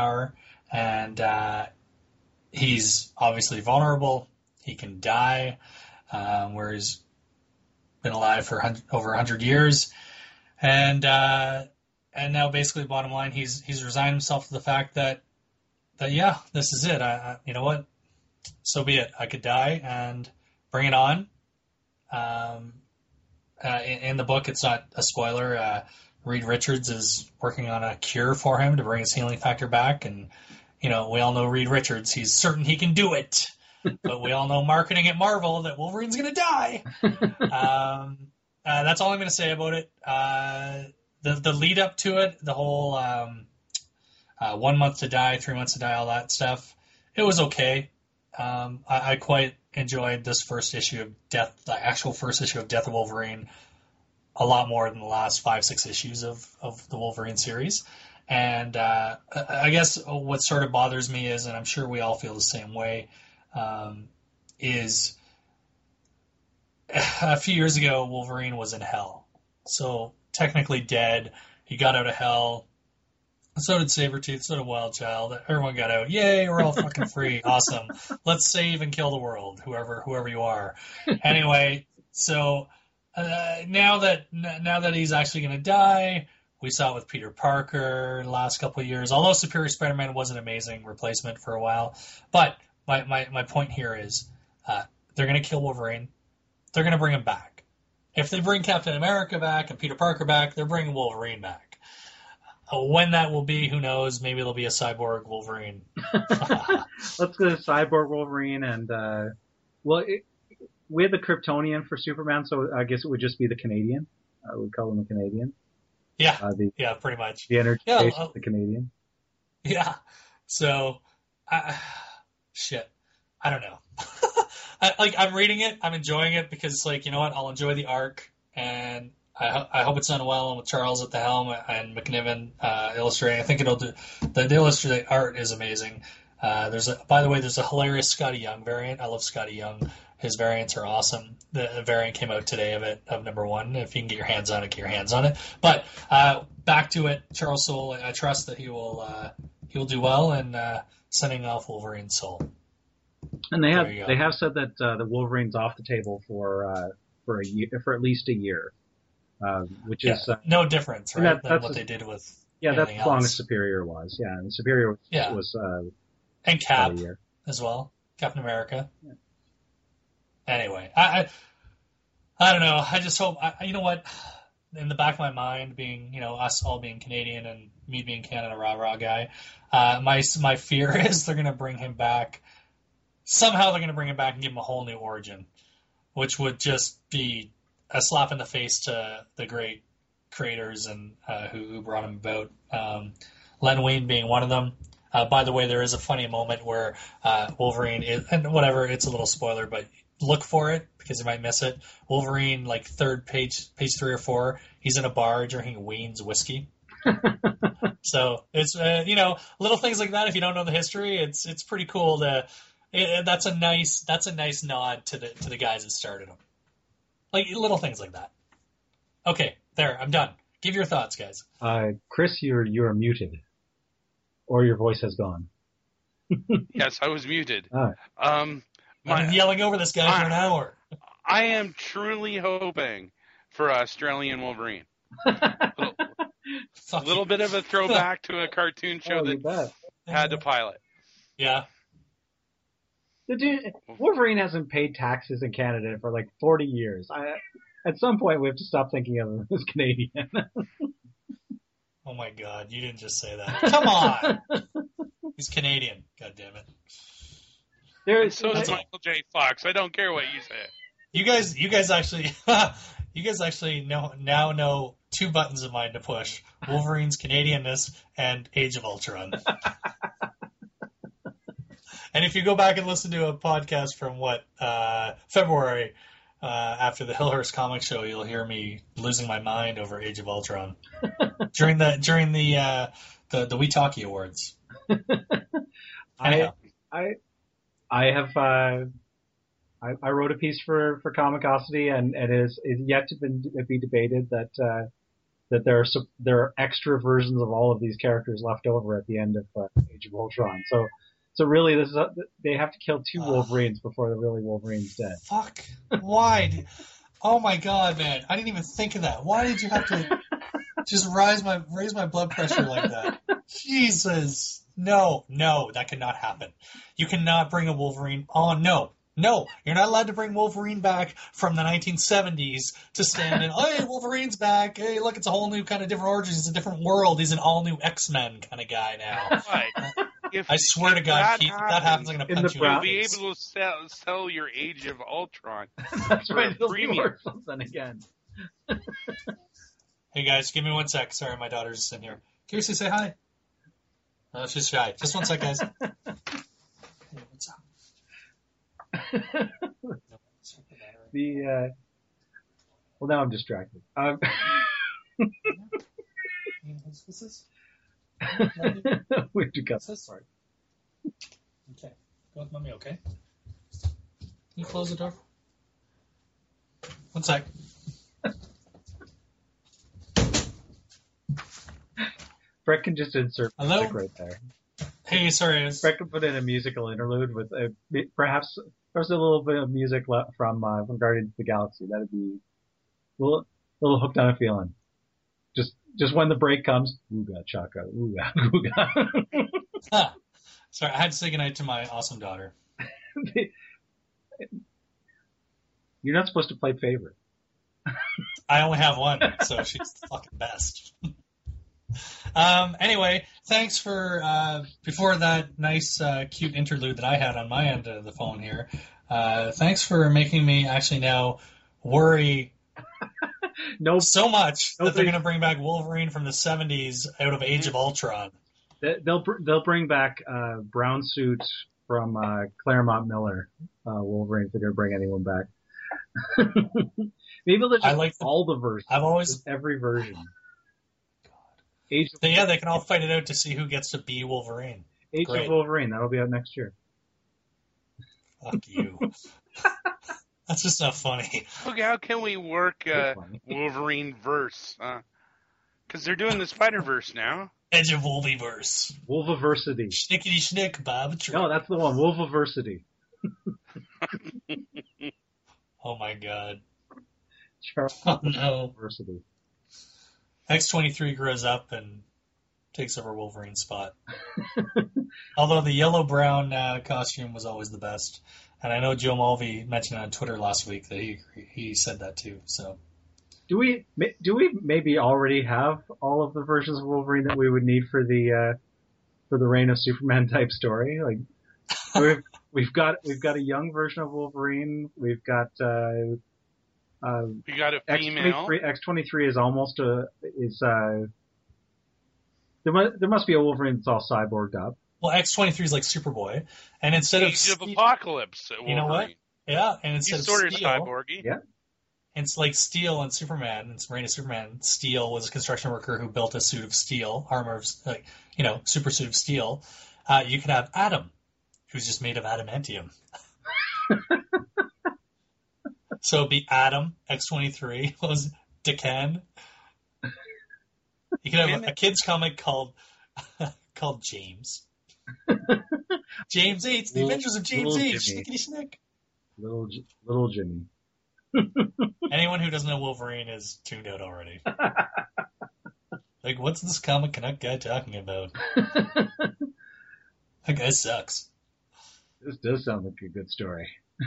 and he's obviously vulnerable. He can die, where he's been alive for over 100 years, and now basically, bottom line, he's resigned himself to the fact that yeah, this is it. You know what? So be it. I could die and bring it on. In the book, it's not a spoiler. Reed Richards is working on a cure for him to bring his healing factor back. And, we all know Reed Richards. He's certain he can do it. But we all know marketing at Marvel that Wolverine's going to die. That's all I'm going to say about it. The lead up to it, the whole 1 month to die, 3 months to die, all that stuff, it was okay. I quite enjoyed this first issue of the actual first issue of Death of Wolverine, a lot more than the last 5-6 issues of the Wolverine series. And I guess what sort of bothers me is, and I'm sure we all feel the same way, is a few years ago, Wolverine was in hell. So technically dead. He got out of hell. So did Sabretooth, so did Wild Child. Everyone got out. Yay, we're all fucking free. Awesome. Let's save and kill the world, whoever you are. Anyway, so now that he's actually going to die, we saw it with Peter Parker in the last couple of years. Although Superior Spider-Man was an amazing replacement for a while. But my point here is they're going to kill Wolverine. They're going to bring him back. If they bring Captain America back and Peter Parker back, they're bringing Wolverine back. When that will be, who knows? Maybe there'll be a cyborg Wolverine. Let's go to cyborg Wolverine and we had the Kryptonian for Superman, so I guess it would just be the Canadian. We'd call him the Canadian. Yeah, yeah, pretty much. The energy base of the Canadian. Yeah. So, shit. I don't know. I'm reading it. I'm enjoying it because it's like, you know what? I'll enjoy the arc, and I hope it's done well, and with Charles at the helm and McNiven illustrating. I think it'll do. The illustrated art is amazing. By the way, there's a hilarious Scotty Young variant. I love Scotty Young. His variants are awesome. The variant came out today of number 1. If you can get your hands on it, get your hands on it. But back to it, Charles Soule. I trust that he will do well, and sending off Wolverine's soul. And they have said that the Wolverine's off the table for a year, for at least a year, which is no difference, right? Than what they did with that's as long as Superior was. Yeah, and Superior was and Cap as well, Captain America. Yeah. Anyway, I don't know. I just hope, you know what, in the back of my mind, being, us all being Canadian and me being Canada rah-rah guy, my fear is they're going to bring him back. Somehow they're going to bring him back and give him a whole new origin, which would just be a slap in the face to the great creators and who brought him about. Len Wein being one of them. By the way, there is a funny moment where Wolverine is, and whatever, it's a little spoiler, but look for it because you might miss it. Wolverine, like third page 3 or 4, he's in a bar drinking Ween's whiskey. So it's little things like that. If you don't know the history, it's pretty cool that's a nice nod to the guys that started them. Like little things like that. Okay, there, I'm done. Give your thoughts, guys. Chris, you're muted, or your voice has gone. Yes, I was muted. I've been yelling over this guy for an hour. I am truly hoping for Australian Wolverine. A little bit of a throwback to a cartoon show that had to pilot. Yeah. Wolverine hasn't paid taxes in Canada for like 40 years. At some point, we have to stop thinking of him as Canadian. Oh my God, you didn't just say that. Come on! He's Canadian, God damn it. So is Michael J. Fox. I don't care what you say. You guys actually now know 2 buttons of mine to push: Wolverine's Canadianness and Age of Ultron. And if you go back and listen to a podcast from February after the Hillhurst Comic Show, you'll hear me losing my mind over Age of Ultron during the We Talkie Awards. I wrote a piece for Comicosity, and it is yet to be debated that there are extra versions of all of these characters left over at the end of Age of Ultron. So really, they have to kill 2 Wolverines before the really Wolverine's dead. Fuck! Why? Oh my God, man! I didn't even think of that. Why did you have to just raise my blood pressure like that? Jesus! No, that cannot happen. You cannot bring a Wolverine on. No, you're not allowed to bring Wolverine back from the 1970s to stand in, hey, Wolverine's back. Hey, look, it's a whole new kind of different origins. It's a different world. He's an all-new X-Men kind of guy now. Right. I swear to God, Keith, if that happens, I'm going to punch you. You'll be able to sell your Age of Ultron. That's right. Premium. Something again. Hey, guys, give me 1 sec. Sorry, my daughter's in here. Kiersey, say hi. Oh, she's shy. Just 1 sec, guys. Hey, what's up? Well, now I'm distracted. What's this? We have to cut this part. Okay. Go with mommy, okay? Can you close the door? 1 sec. Brett can just insert Hello? music right there. Hey, sorry. Brett can put in a musical interlude with perhaps there's a little bit of music from Guardians of the Galaxy. That'd be a little hooked on a feeling. Just when the break comes, ooga chaka, ooga ooga. Sorry, I had to say goodnight to my awesome daughter. You're not supposed to play favorite. I only have one, so she's the fucking best. Anyway, thanks for, before that nice, cute interlude that I had on my end of the phone here, thanks for making me actually now worry so much that they're going to bring back Wolverine from the 70s out of Age of Ultron. They'll bring back brown suit from Claremont Miller Wolverine if they're going to bring anyone back. Maybe they'll just all the versions. Every version. They can all fight it out to see who gets to be Wolverine. Age of Wolverine, that'll be out next year. Fuck you. That's just not funny. Okay, how can we work Wolverine verse? Because they're doing the Spider-Verse now. Edge of Wolviverse. Wolviversity. Schnickety schnick, Bob. No, that's the one. Wolviversity. Oh my god. Oh no. Wolviversity. X-23 grows up and takes over Wolverine's spot. Although the yellow-brown costume was always the best. And I know Joe Mulvey mentioned on Twitter last week that he said that too. So, do we maybe already have all of the versions of Wolverine that we would need for the Reign of Superman type story? Like we've got a young version of Wolverine. We've got we got a female. X-23 is almost there must be a Wolverine that's all cyborged up. Well, X-23 is like Superboy, and instead Age of Apocalypse, Wolverine. You know what? Yeah, and instead he's sort of Steel, cyborgy. Yeah. It's like Steel and Superman. It's Reign of Superman. Steel was a construction worker who built a suit of steel, armor of, super suit of steel. You could have Adam, who's just made of adamantium. So it'd be Adam, X-23, was Decan. You could have a kid's comic called James. James 8, the Adventures of James 8, Schnickety Schnick. Little Jimmy. Anyone who doesn't know Wolverine is tuned out already. Like, what's this comic connect guy talking about? That guy sucks. This does sound like a good story.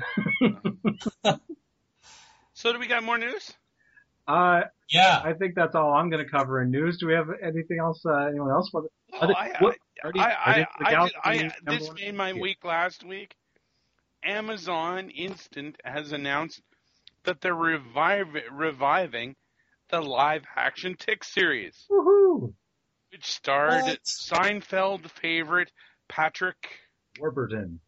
So do we got more news? Yeah. I think that's all I'm going to cover in news. Do we have anything else? Anyone else? This made my week last week. Amazon Instant has announced that they're reviving the live-action Tick series. Woohoo! Which starred Seinfeld favorite Patrick Warburton.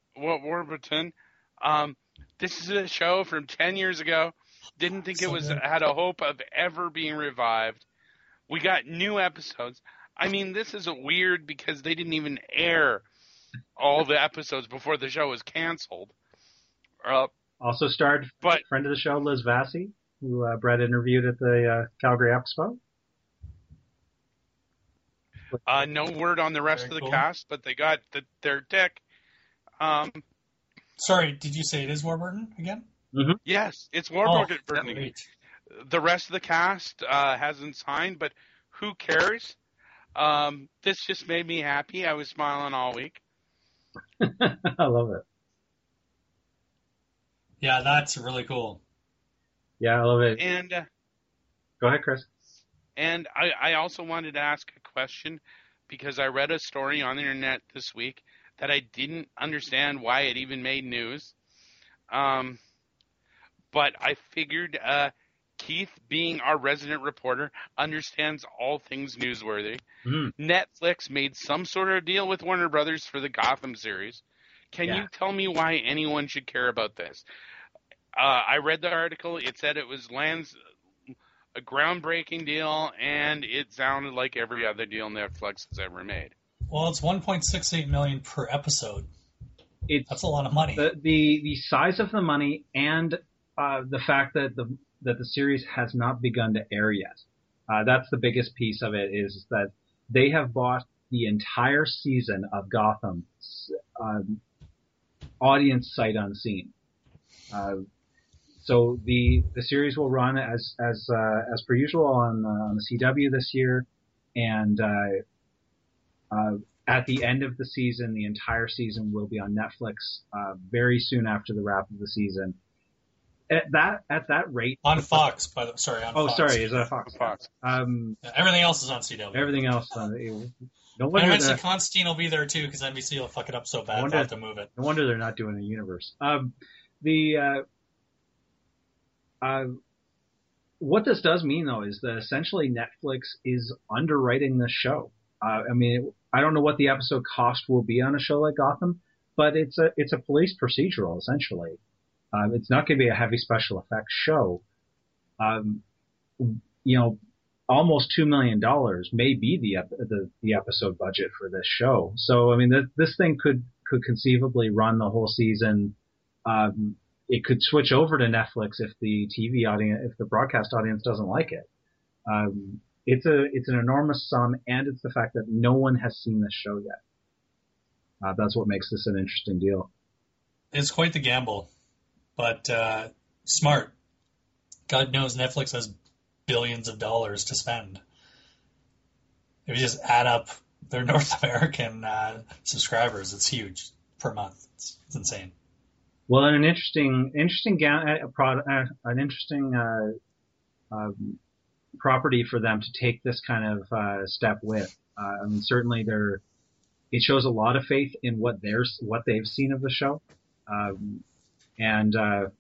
This is a show from 10 years ago. Didn't think had a hope of ever being revived. We got new episodes. I mean, this is weird because they didn't even air all the episodes before the show was canceled. Also starred friend of the show, Liz Vassy, who Brett interviewed at the Calgary Expo. No word on the rest of the cast, but they got their Tick. Sorry, did you say it is Warburton again? Mm-hmm. Yes, it's Warburton. The rest of the cast hasn't signed, but who cares? This just made me happy. I was smiling all week. I love it. Yeah, that's really cool. Yeah, I love it. And go ahead, Chris. And I also wanted to ask a question because I read a story on the internet this week that I didn't understand why it even made news. But I figured Keith, being our resident reporter, understands all things newsworthy. Mm-hmm. Netflix made some sort of deal with Warner Brothers for the Gotham series. Can you tell me why anyone should care about this? I read the article. It said it was a groundbreaking deal, and it sounded like every other deal Netflix has ever made. Well, it's $1.68 million per episode. That's a lot of money. The size of the money and the fact that the series has not begun to air yet. That's the biggest piece of it, is that they have bought the entire season of Gotham, audience sight unseen. So the series will run as per usual on the CW this year, and at the end of the season, the entire season will be on Netflix very soon after the wrap of the season. At that rate, on Fox, on Fox. Sorry, is that Fox? Fox. Everything else is on CW. Everything else. No wonder. And eventually Constantine will be there too, because NBC will fuck it up so bad they'll have to move it. No wonder they're not doing a universe. What this does mean, though, is that essentially Netflix is underwriting this show. I don't know what the episode cost will be on a show like Gotham, but it's a police procedural, essentially. It's not going to be a heavy special effects show. Almost $2 million may be the episode budget for this show. So, this thing could conceivably run the whole season. It could switch over to Netflix if the TV audience, if the broadcast audience doesn't like it. It's an enormous sum, and it's the fact that no one has seen this show yet. That's what makes this an interesting deal. It's quite the gamble, but smart. God knows Netflix has billions of dollars to spend. If you just add up their North American subscribers, it's huge per month. It's insane. Well, an interesting property for them to take this kind of step with. Certainly it shows a lot of faith in what they've seen of the show, and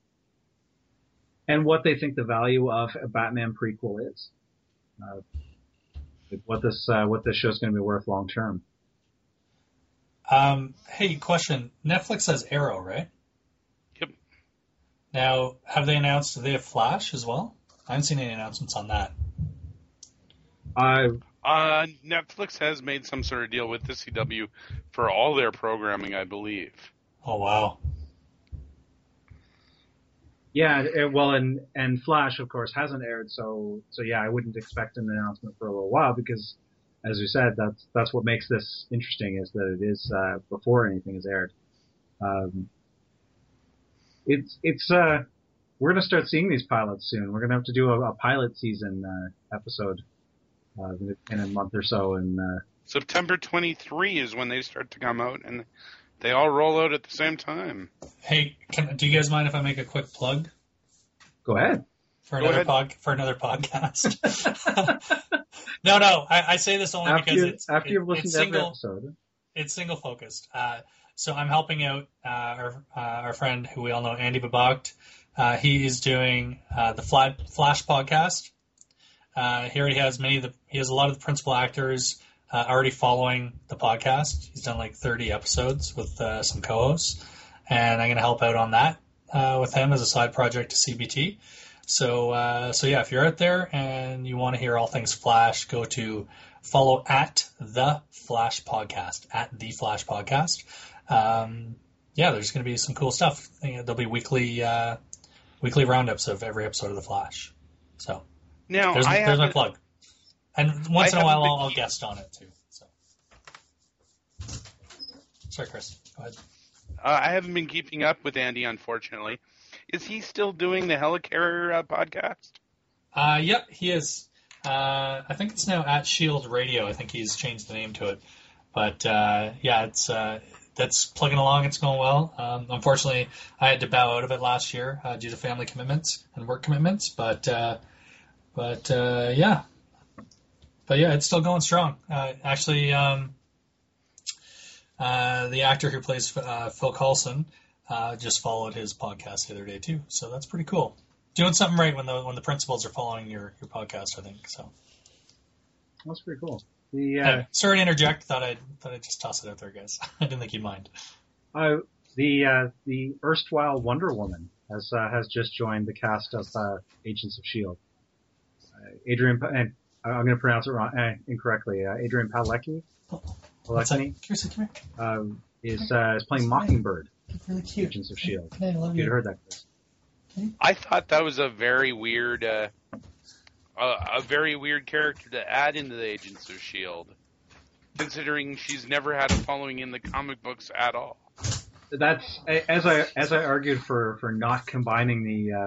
what they think the value of a Batman prequel is. What this show is going to be worth long term. Hey, question. Netflix has Arrow, right? Yep. Now, have they announced they have Flash as well? I haven't seen any announcements on that. Netflix has made some sort of deal with the CW for all their programming, I believe. Oh, wow. Yeah, well, and Flash, of course, hasn't aired, so yeah, I wouldn't expect an announcement for a little while because, as you said, that's what makes this interesting is that it is before anything is aired. We're gonna start seeing these pilots soon. We're gonna have to do a pilot season episode in a month or so, and September 23 is when they start to come out, and they all roll out at the same time. Hey, do you guys mind if I make a quick plug? Go ahead. For another podcast. No. I say this only because after you've listened to every episode. It's single focused. So I'm helping out our friend who we all know, Andy Babakt. He is doing the Flash podcast. Here he has a lot of the principal actors already following the podcast. He's done like 30 episodes with some co-hosts, and I'm going to help out on that with him as a side project to CBT. So yeah, if you're out there and you want to hear all things Flash, go to follow at The Flash Podcast, Yeah, there's going to be some cool stuff. There'll be weekly roundups of every episode of The Flash. So now there's my plug. And once in a while, I'll guest on it, too. So. Sorry, Chris. Go ahead. I haven't been keeping up with Andy, unfortunately. Is he still doing the Helicarrier podcast? Yep, he is. I think it's now at Shield Radio. I think he's changed the name to it. But, yeah, that's plugging along. It's going well. Unfortunately, I had to bow out of it last year due to family commitments and work commitments. But yeah. But yeah, it's still going strong. Actually, the actor who plays Phil Coulson just followed his podcast the other day too. So that's pretty cool. Doing something right when the principals are following your podcast, I think. So that's pretty cool. Sorry to interject. Thought I'd just toss it out there, guys. I didn't think you'd mind. The erstwhile Wonder Woman has just joined the cast of Agents of S.H.I.E.L.D. Adrian, and I'm going to pronounce it wrong, incorrectly. Adrian Palicki, is playing Mockingbird. Really cute. Agents of S.H.I.E.L.D. I love you. You'd heard that, Chris. I thought that was a very weird character to add into the Agents of S.H.I.E.L.D. considering she's never had a following in the comic books at all. That's as I argued for not combining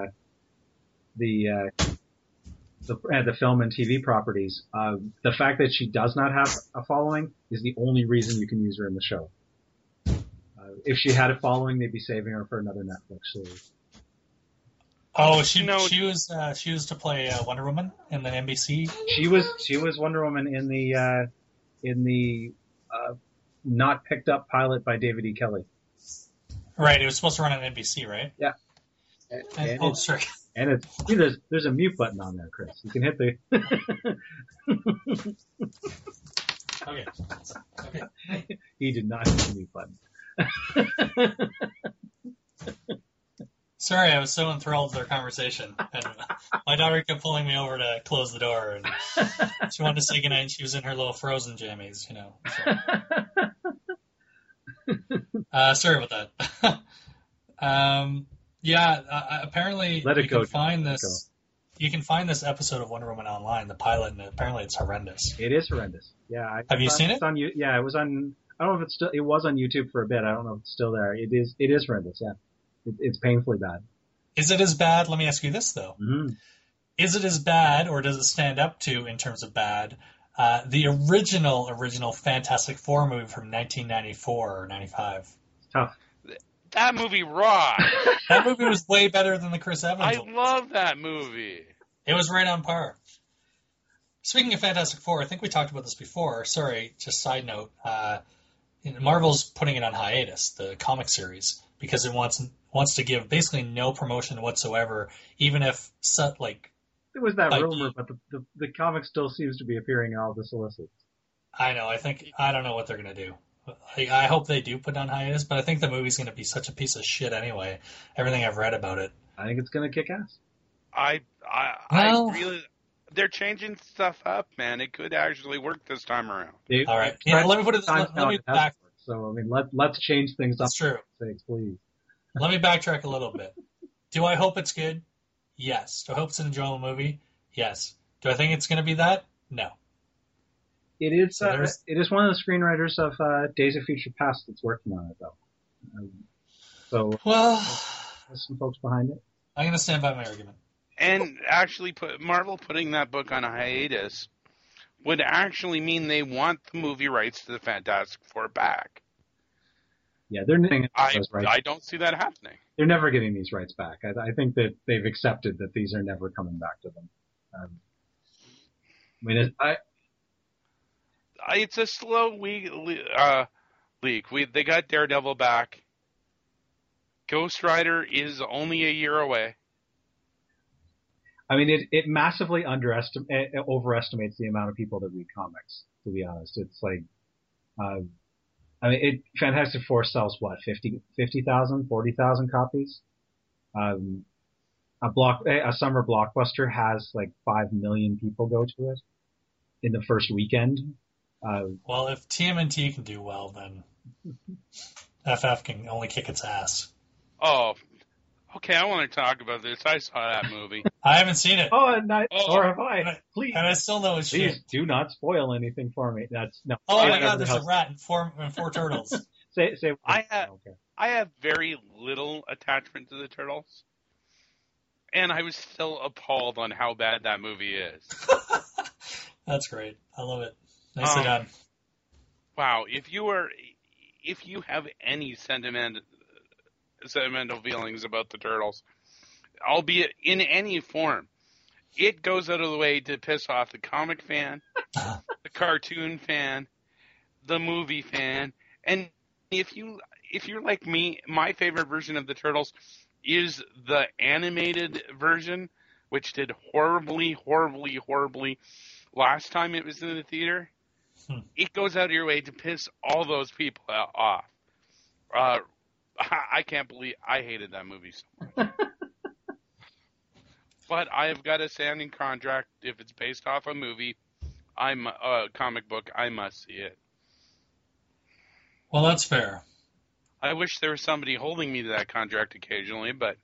the film and TV properties. The fact that she does not have a following is the only reason you can use her in the show. If she had a following, they'd be saving her for another Netflix series. Oh, she was to play Wonder Woman in the NBC. She was Wonder Woman in the not picked up pilot by David E. Kelly. Right, it was supposed to run on NBC, right? Yeah. And sorry. And there's a mute button on there, Chris. You can hit the. Okay. He did not hit the mute button. Sorry, I was so enthralled with our conversation, and my daughter kept pulling me over to close the door, and she wanted to say goodnight, and she was in her little Frozen jammies, you know. So. Sorry about that. Apparently you can find this. You can find this episode of Wonder Woman online, the pilot, and apparently it's horrendous. It is horrendous. Yeah. Have you seen it? Yeah, it was on. I don't know if it was on YouTube for a bit. I don't know if it's still there. It is horrendous. Yeah. It's painfully bad. Is it as bad? Let me ask you this, though. Mm-hmm. Is it as bad, or does it stand up to, in terms of bad, the original Fantastic Four movie from 1994 or 95? It's tough. That movie rocked. That movie was way better than the Chris Evans. I love that movie. It was right on par. Speaking of Fantastic Four, I think we talked about this before. Sorry, just side note. Marvel's putting it on hiatus, the comic series, because it wants to give basically no promotion whatsoever, even if there was that rumor, but the comic still seems to be appearing in all the solicits. I know. I don't know what they're gonna do. I hope they do put on hiatus, but I think the movie's gonna be such a piece of shit anyway. Everything I've read about it. I think it's gonna kick ass. I really. They're changing stuff up, man. It could actually work this time around. All right. Yeah, let me put it. Let me back. So I mean, let's change things up. That's true. Sakes, please. Let me backtrack a little bit. Do I hope it's good? Yes. Do I hope it's an enjoyable movie? Yes. Do I think it's going to be that? No. It is. It is one of the screenwriters of Days of Future Past that's working on it, though. There's some folks behind it. I'm going to stand by my argument. And actually, Marvel putting that book on a hiatus would actually mean they want the movie rights to the Fantastic Four back. Yeah, they're getting those rights. I don't see that happening. They're never getting these rights back. I think that they've accepted that these are never coming back to them. It's a slow leak. They got Daredevil back. Ghost Rider is only a year away. I mean, it massively overestimates the amount of people that read comics, to be honest. It's like, Fantastic Four sells what, 50,000, 40,000 copies? A summer blockbuster has like 5 million people go to it in the first weekend. Well, if TMNT can do well, then FF can only kick its ass. Oh, okay, I want to talk about this. I saw that movie. I haven't seen it. Or have I? Please. And I still know it's shit. Please do not spoil anything for me. No. Oh my God, there's a rat and four turtles. Say. I have very little attachment to the Turtles, and I was still appalled on how bad that movie is. That's great. I love it. Nicely done. Wow, if you have any sentimental feelings about the Turtles, albeit in any form, it goes out of the way to piss off the comic fan, the cartoon fan, the movie fan, and if you're like me, my favorite version of the Turtles is the animated version, which did horribly last time it was in the theater. It goes out of your way to piss all those people off. I can't believe I hated that movie so much. But I have got a standing contract. If it's based off a movie, a comic book, I must see it. Well, that's fair. I wish there was somebody holding me to that contract occasionally, but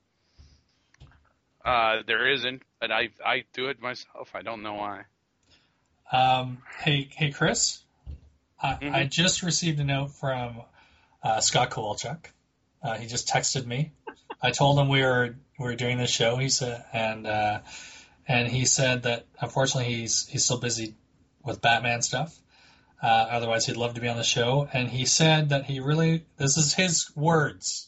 there isn't. But I do it myself. I don't know why. Hey, Chris. I just received a note from Scott Kowalczyk. He just texted me. I told him we were doing this show. He said, and he said that unfortunately he's so busy with Batman stuff. Otherwise, he'd love to be on the show. And he said that this is his words.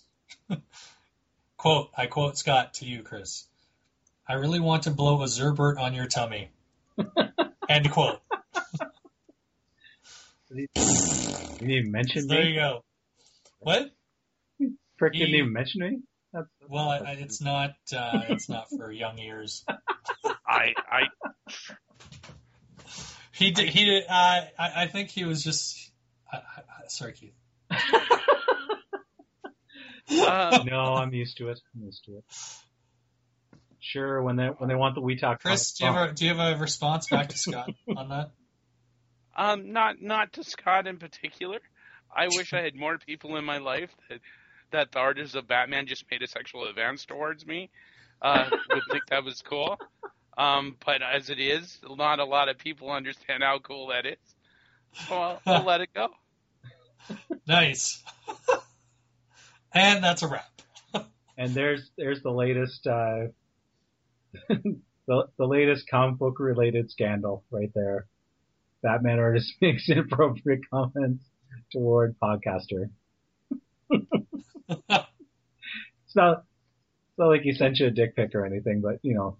I quote Scott to you, Chris. I really want to blow a Zerbert on your tummy. End quote. You didn't even mention me? There you go. What? Frick didn't even mention me? It's not for young ears. He did. I think he was just. Sorry, Keith. No, I'm used to it. Sure, when they want the We Talk. Chris, do you have a response back to Scott on that? Not to Scott in particular. I wish I had more people in my life that the artists of Batman just made a sexual advance towards me. Would think that was cool. But as it is, not a lot of people understand how cool that is. So I'll let it go. Nice. And that's a wrap. And there's the latest the latest comic book related scandal right there. Batman artist makes inappropriate comments toward podcaster. It's not like he sent you a dick pic or anything, but you know.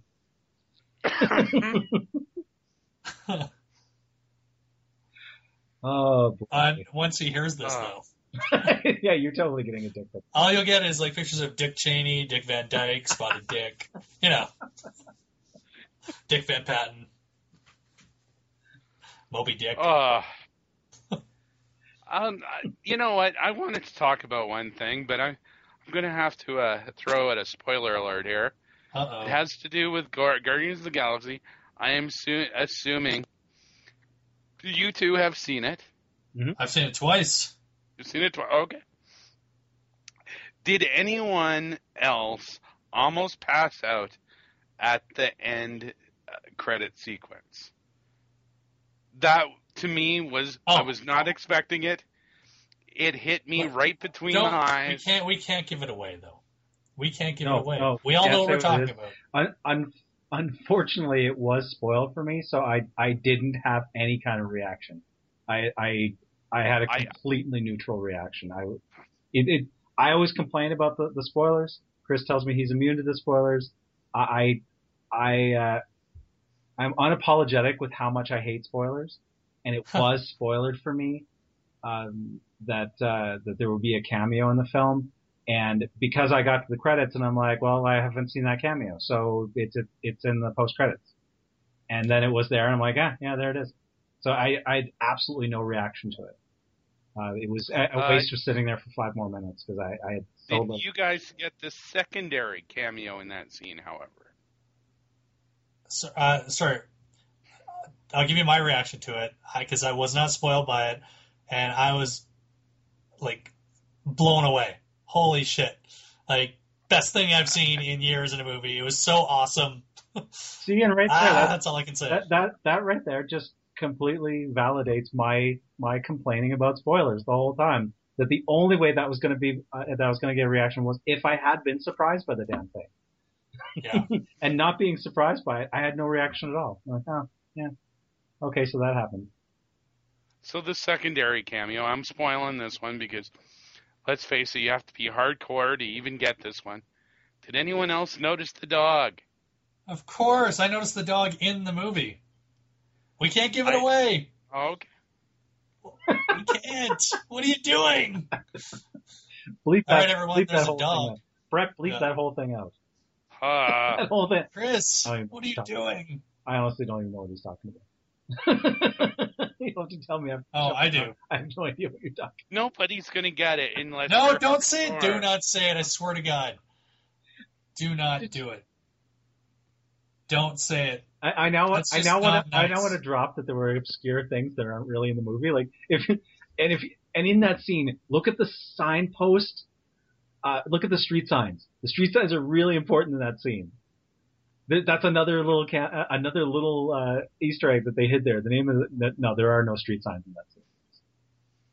Oh boy. Once he hears this, though. Yeah, you're totally getting a dick pic. All you'll get is like pictures of Dick Cheney, Dick Van Dyke, Spotted Dick, Dick Van Patten, Moby Dick. You know what? I wanted to talk about one thing, but I'm going to have to throw out a spoiler alert here. Uh-oh. It has to do with Guardians of the Galaxy. I am assuming you two have seen it. Mm-hmm. I've seen it twice. You've seen it twice? Okay. Did anyone else almost pass out at the end credit sequence? That, to me, was... I was not expecting it. It hit me right between the eyes. We can't give it away, though. We can't give it away. No. We all know what we're talking about. Unfortunately, it was spoiled for me, so I didn't have any kind of reaction. I had a completely neutral reaction. I always complain about the spoilers. Chris tells me he's immune to the spoilers. I'm unapologetic with how much I hate spoilers, and it was spoiled for me that there would be a cameo in the film. And because I got to the credits and I'm like, well, I haven't seen that cameo, so it's in the post credits. And then it was there, and I'm like, yeah, there it is. So I had absolutely no reaction to it. It was a waste of sitting there for 5 more minutes because I had sold it. Did you guys get the secondary cameo in that scene, however? So, sorry, I'll give you my reaction to it because I was not spoiled by it, and I was like blown away. Holy shit. Like, best thing I've seen in years in a movie. It was so awesome. See, and right there, that's all I can say. That right there just completely validates my complaining about spoilers the whole time. That the only way that was going to be, that I was going to get a reaction was if I had been surprised by the damn thing. Yeah. And not being surprised by it, I had no reaction at all. I'm like, oh, yeah. Okay, so that happened. So the secondary cameo, I'm spoiling this one because... Let's face it, you have to be hardcore to even get this one. Did anyone else notice the dog? Of course. I noticed the dog in the movie. We can't give it away. Okay. We can't. What are you doing? Bleep that, all right, everyone, bleep there's that a dog. Brett, bleep that whole thing out. That whole thing. Chris, what are you doing? I honestly don't even know what he's talking about. You have to tell me. I do. I have no idea what you're talking about. Nobody's going to get it unless... No, don't say it. Do not say it. I swear to God. Do not do it. Don't say it. I now want to drop that there were obscure things that aren't really in the movie. Like and in that scene, look at the signpost. Look at the street signs. The street signs are really important in that scene. That's another little Easter egg that they hid there. The name of no, there are no street signs in that scene.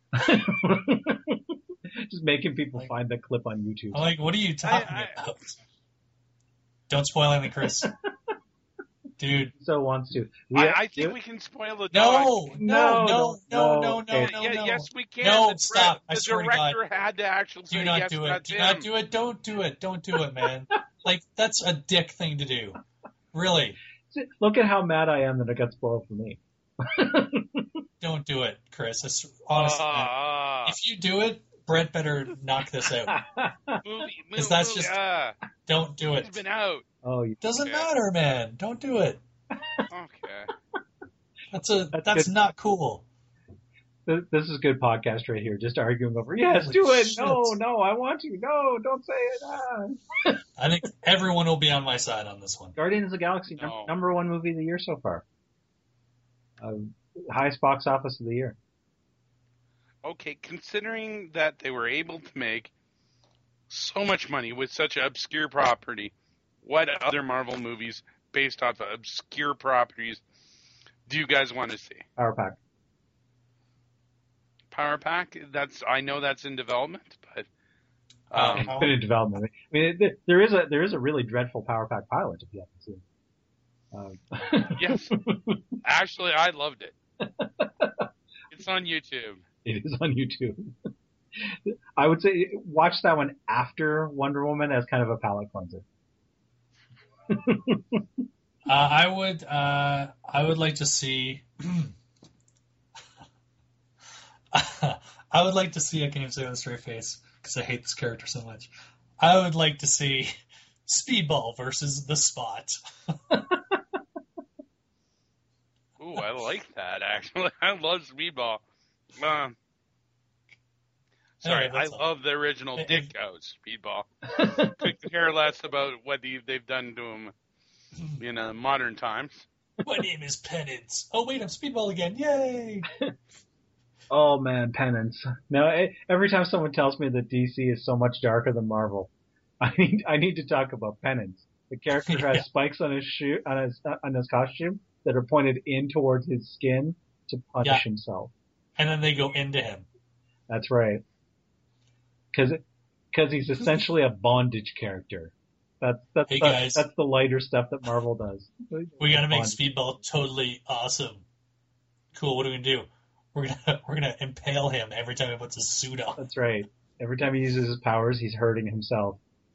Just making people Like- find that clip on YouTube. I'm like, what are you talking about? Don't spoil anything, Chris. Dude. So wants to. I think we can spoil the dog. No. Okay. Yes, we can. No, The stop. I The swear to God. director had to actually say Do not yes, do it. that's Do him. not do it. Don't do it. Don't do it, man. Like, that's a dick thing to do. Really. Look at how mad I am that it got spoiled for me. Don't do it, Chris. Honestly, man. If you do it, Brett better knock this out. Movie, that's just- Don't do it's it. been out. Oh, you Doesn't Okay. matter, man. Don't do it. Okay. That's good. not cool. This is good podcast right here. Just arguing over, yes, Holy do it. shit. No, I want you. No, don't say it. I think everyone will be on my side on this one. Guardians of the Galaxy, No. number one movie of the year so far. Highest box office of the year. Okay, considering that they were able to make so much money with such an obscure property, what other Marvel movies based off of obscure properties do you guys want to see? Power Pack. Power Pack? I know that's in development, but It's been in development. I mean, there is a really dreadful Power Pack pilot if you haven't seen. yes, actually, I loved it. It's on YouTube. It is on YouTube. I would say watch that one after Wonder Woman as kind of a palate cleanser. I would like to see. I would like to see. I can't even say it with a straight face because I hate this character so much. I would like to see Speedball versus the Spot. Ooh, I like that, actually. I love Speedball. Sorry, Anyway, I that's all. love the original Ditko Speedball. Could care less about what they've done to him in modern times. My name is Penance. Oh wait, I'm Speedball again! Yay! Oh man, Penance. Now, every time someone tells me that DC is so much darker than Marvel, I need to talk about Penance. The character who has Yeah. spikes on his on his costume that are pointed in towards his skin to punish Yeah. himself. And then they go into him. That's right. Because he's essentially a bondage character. That's Hey, guys. that's the lighter stuff that Marvel does. We gotta make Bondage. Speedball totally awesome. Cool. What are we gonna do? We're gonna impale him every time he puts his suit on. That's right. Every time he uses his powers, he's hurting himself.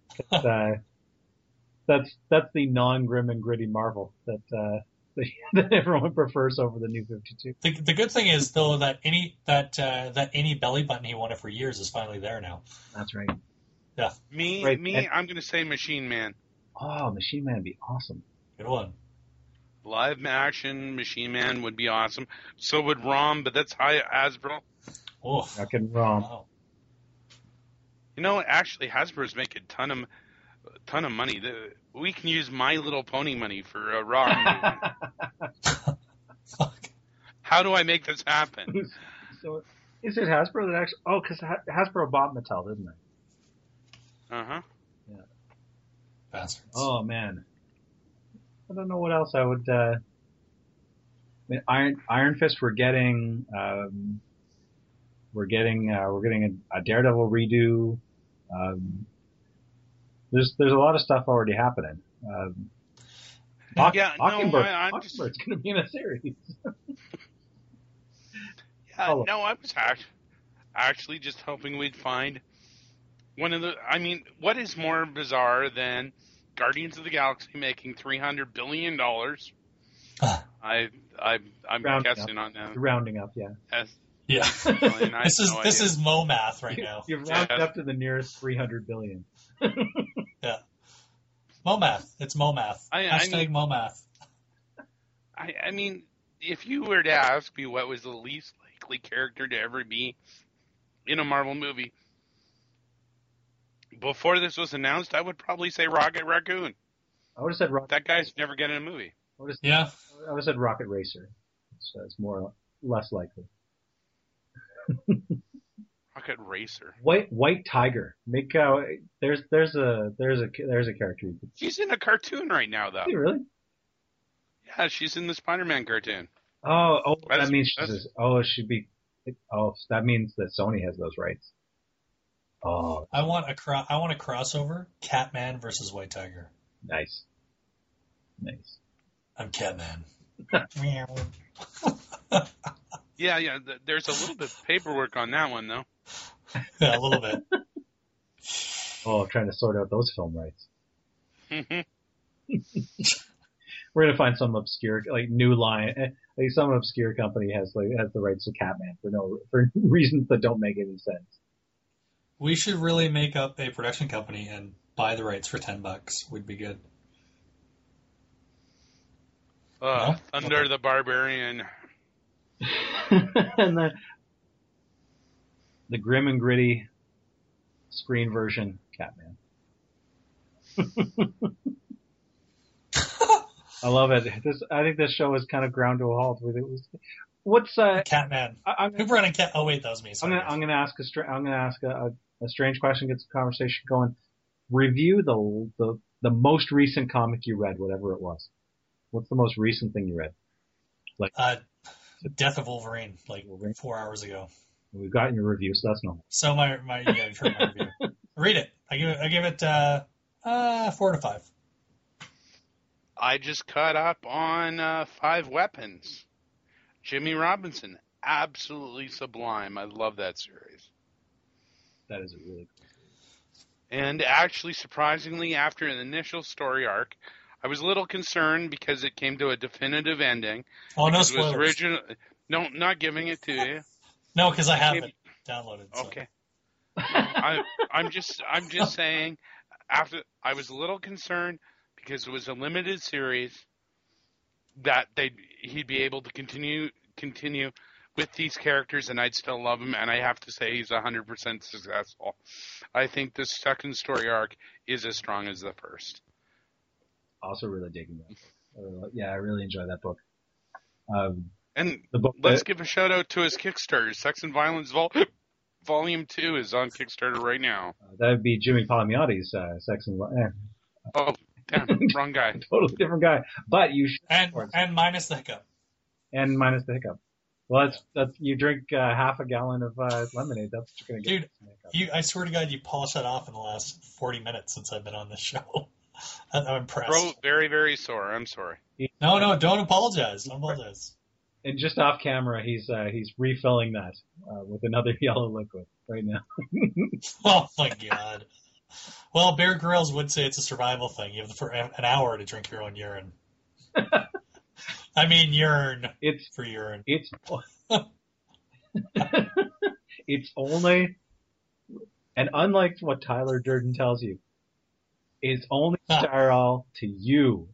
That's the non-grim and gritty Marvel that everyone prefers over the New 52. The good thing is though that any belly button he wanted for years is finally there now. That's right. Me, Right, and- I'm going to say Machine Man. Oh, Machine Man would be awesome. Good one. Live action Machine Man would be awesome. So would Rom, but that's Hasbro. Oh, Fucking wrong. wow. Actually, Hasbro's making a ton of money. We can use My Little Pony money for a Raw movie. Fuck. How do I make this happen? So, is it Hasbro that actually? Oh, because Hasbro bought Mattel, didn't they? Uh-huh. Bastards. Oh man, I don't know what else I would. I mean, Iron Fist. We're getting a Daredevil redo. There's a lot of stuff already happening. Yeah, no, Mockingbird. I'm just- Mockingbird's going to be in a series. Yeah, Oh. no, I was actually just hoping we'd find one of the. I mean, what is more bizarre than Guardians of the Galaxy making $300 billion? Ah. I'm Rounding guessing on that. Rounding up, yeah. Yes. Yeah. Million, I this have is no this idea. is Mo math right now. You've rounded Yes. up to the nearest 300 billion. Yeah. Mo math. It's Mo math. I Hashtag mean- Mo math. I mean, if you were to ask me what was the least likely character to ever be in a Marvel movie, before this was announced, I would probably say Rocket Raccoon. I would have said Rocket. That guy's never getting a movie. I would Yeah. have said Rocket Racer. It's less likely. Rocket Racer. White Tiger. Make there's a character. You could She's in a cartoon right now, though. see, really? Yeah, she's in the Spider-Man cartoon. Oh, that That's- means that's- she'd be That means that Sony has those rights. Oh, I want a crossover. Catman versus White Tiger. nice. I'm Catman. Yeah. There's a little bit of paperwork on that one, though. Yeah, a little bit. Oh, trying to sort out those film rights. Mhm. We're gonna find some obscure, like New Line, like some obscure company has the rights to Catman for reasons that don't make any sense. We should really make up a production company and buy the rights for $10. Would be good. No? Thunder Okay. the Barbarian. And the grim and gritty screen version Catman. I love it. I think this show is kind of ground to a halt. What's Catman. I'm Who brought in Cat? Oh wait, that was me. Sorry. I'm gonna ask a strange question. Get some conversation going. Review the most recent comic you read, whatever it was. What's the most recent thing you read? Death of Wolverine, like Wolverine? 4 hours ago. We've gotten your review, so that's normal. So you've heard my review. Read it. I give it 4 to 5. I just caught up on 5 Weapons. Jimmy Robinson, absolutely sublime. I love that series. That is a really cool. And actually, surprisingly, after an initial story arc, I was a little concerned because it came to a definitive ending. Oh, no It was spoilers. No, not giving it to you. No, because I have it downloaded. So. Okay. I'm just saying. After I was a little concerned because it was a limited series that he'd be able to continue with these characters and I'd still love him, and I have to say he's 100% successful. I think the second story arc is as strong as the first. Also really digging that book. Yeah, I really enjoy that book. And the book let's give a shout out to his Kickstarter. Sex and Violence Volume 2 is on Kickstarter right now. That would be Jimmy Palmiotti's Sex and Oh, damn, wrong guy. Totally different guy. But you should, and minus the hiccup. And minus the hiccup. Well, that's you drink half a gallon of lemonade. That's what you're gonna get. Dude, I swear to God, you polished that off in the last 40 minutes since I've been on this show. I'm impressed. Bro, very, very sore. I'm sorry. No, don't apologize. Don't apologize. And just off camera, he's refilling that with another yellow liquid right now. Oh my God. Well, Bear Grylls would say it's a survival thing. You have an hour to drink your own urine. I mean, urine. It's urine. It's it's only, and unlike what Tyler Durden tells you, it's only sterile to you.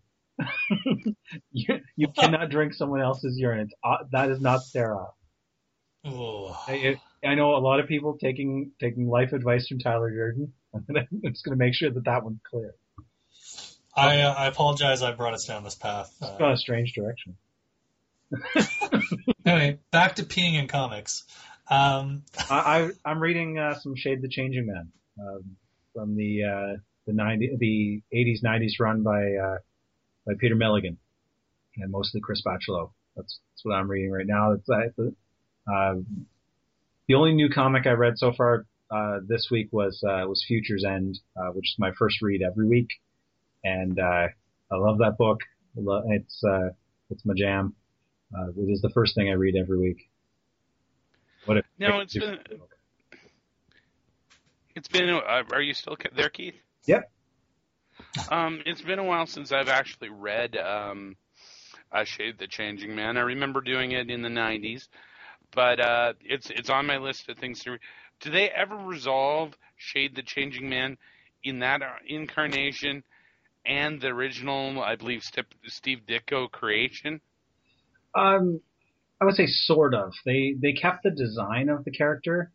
You cannot drink someone else's urine. That is not sterile. I know a lot of people taking life advice from Tyler Durden. I'm just going to make sure that one's clear. I apologize. I brought us down this path. It's got a strange direction. Anyway, back to peeing in comics. I'm reading some Shade the Changing Man from the 80s 90s run by Peter Milligan and mostly Chris Bachalo. That's what I'm reading right now. The only new comic I read so far this week was Future's End, which is my first read every week, and I love that book. It's my jam. It is the first thing I read every week. It's been. Are you still there, Keith? Yep. It's been a while since I've actually read Shade the Changing Man. I remember doing it in the 90s, but it's on my list of things to read. Do they ever resolve Shade the Changing Man in that incarnation and the original, I believe, Steve Ditko creation? I would say sort of. They kept the design of the character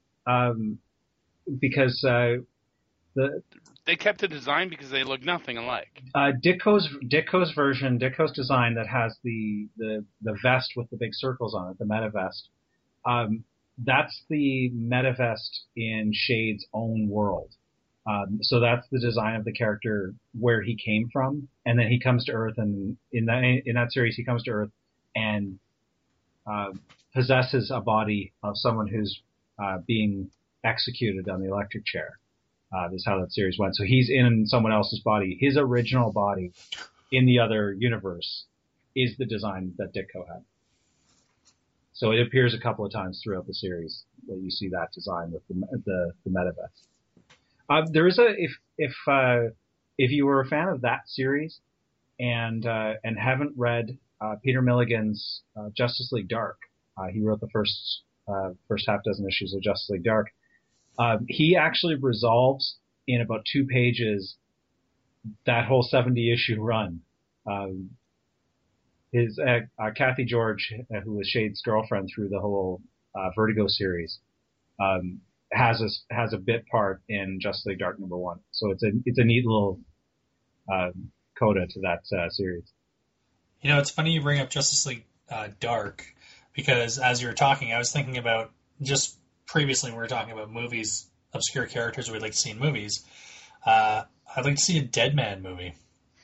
because they kept the design because they look nothing alike. Ditko's version, Ditko's design that has the vest with the big circles on it, the meta vest. That's the meta vest in Shade's own world. So that's the design of the character where he came from, and then he comes to Earth, and in that series he comes to Earth, and possesses a body of someone who's being executed on the electric chair. This is how that series went. So he's in someone else's body. His original body in the other universe is the design that Ditko had. So it appears a couple of times throughout the series that you see that design with the Metabest. There is if you were a fan of that series and haven't read Peter Milligan's Justice League Dark, he wrote the first half dozen issues of Justice League Dark. He actually resolves in about 2 pages that whole 70 issue run. His Kathy George, who was Shade's girlfriend through the whole Vertigo series, has a bit part in Justice League Dark #1. So it's a neat little coda to that series. You know, it's funny you bring up Justice League Dark, because as you were talking, I was thinking about, just previously we were talking about movies, obscure characters we'd like to see in movies. I'd like to see a Deadman movie.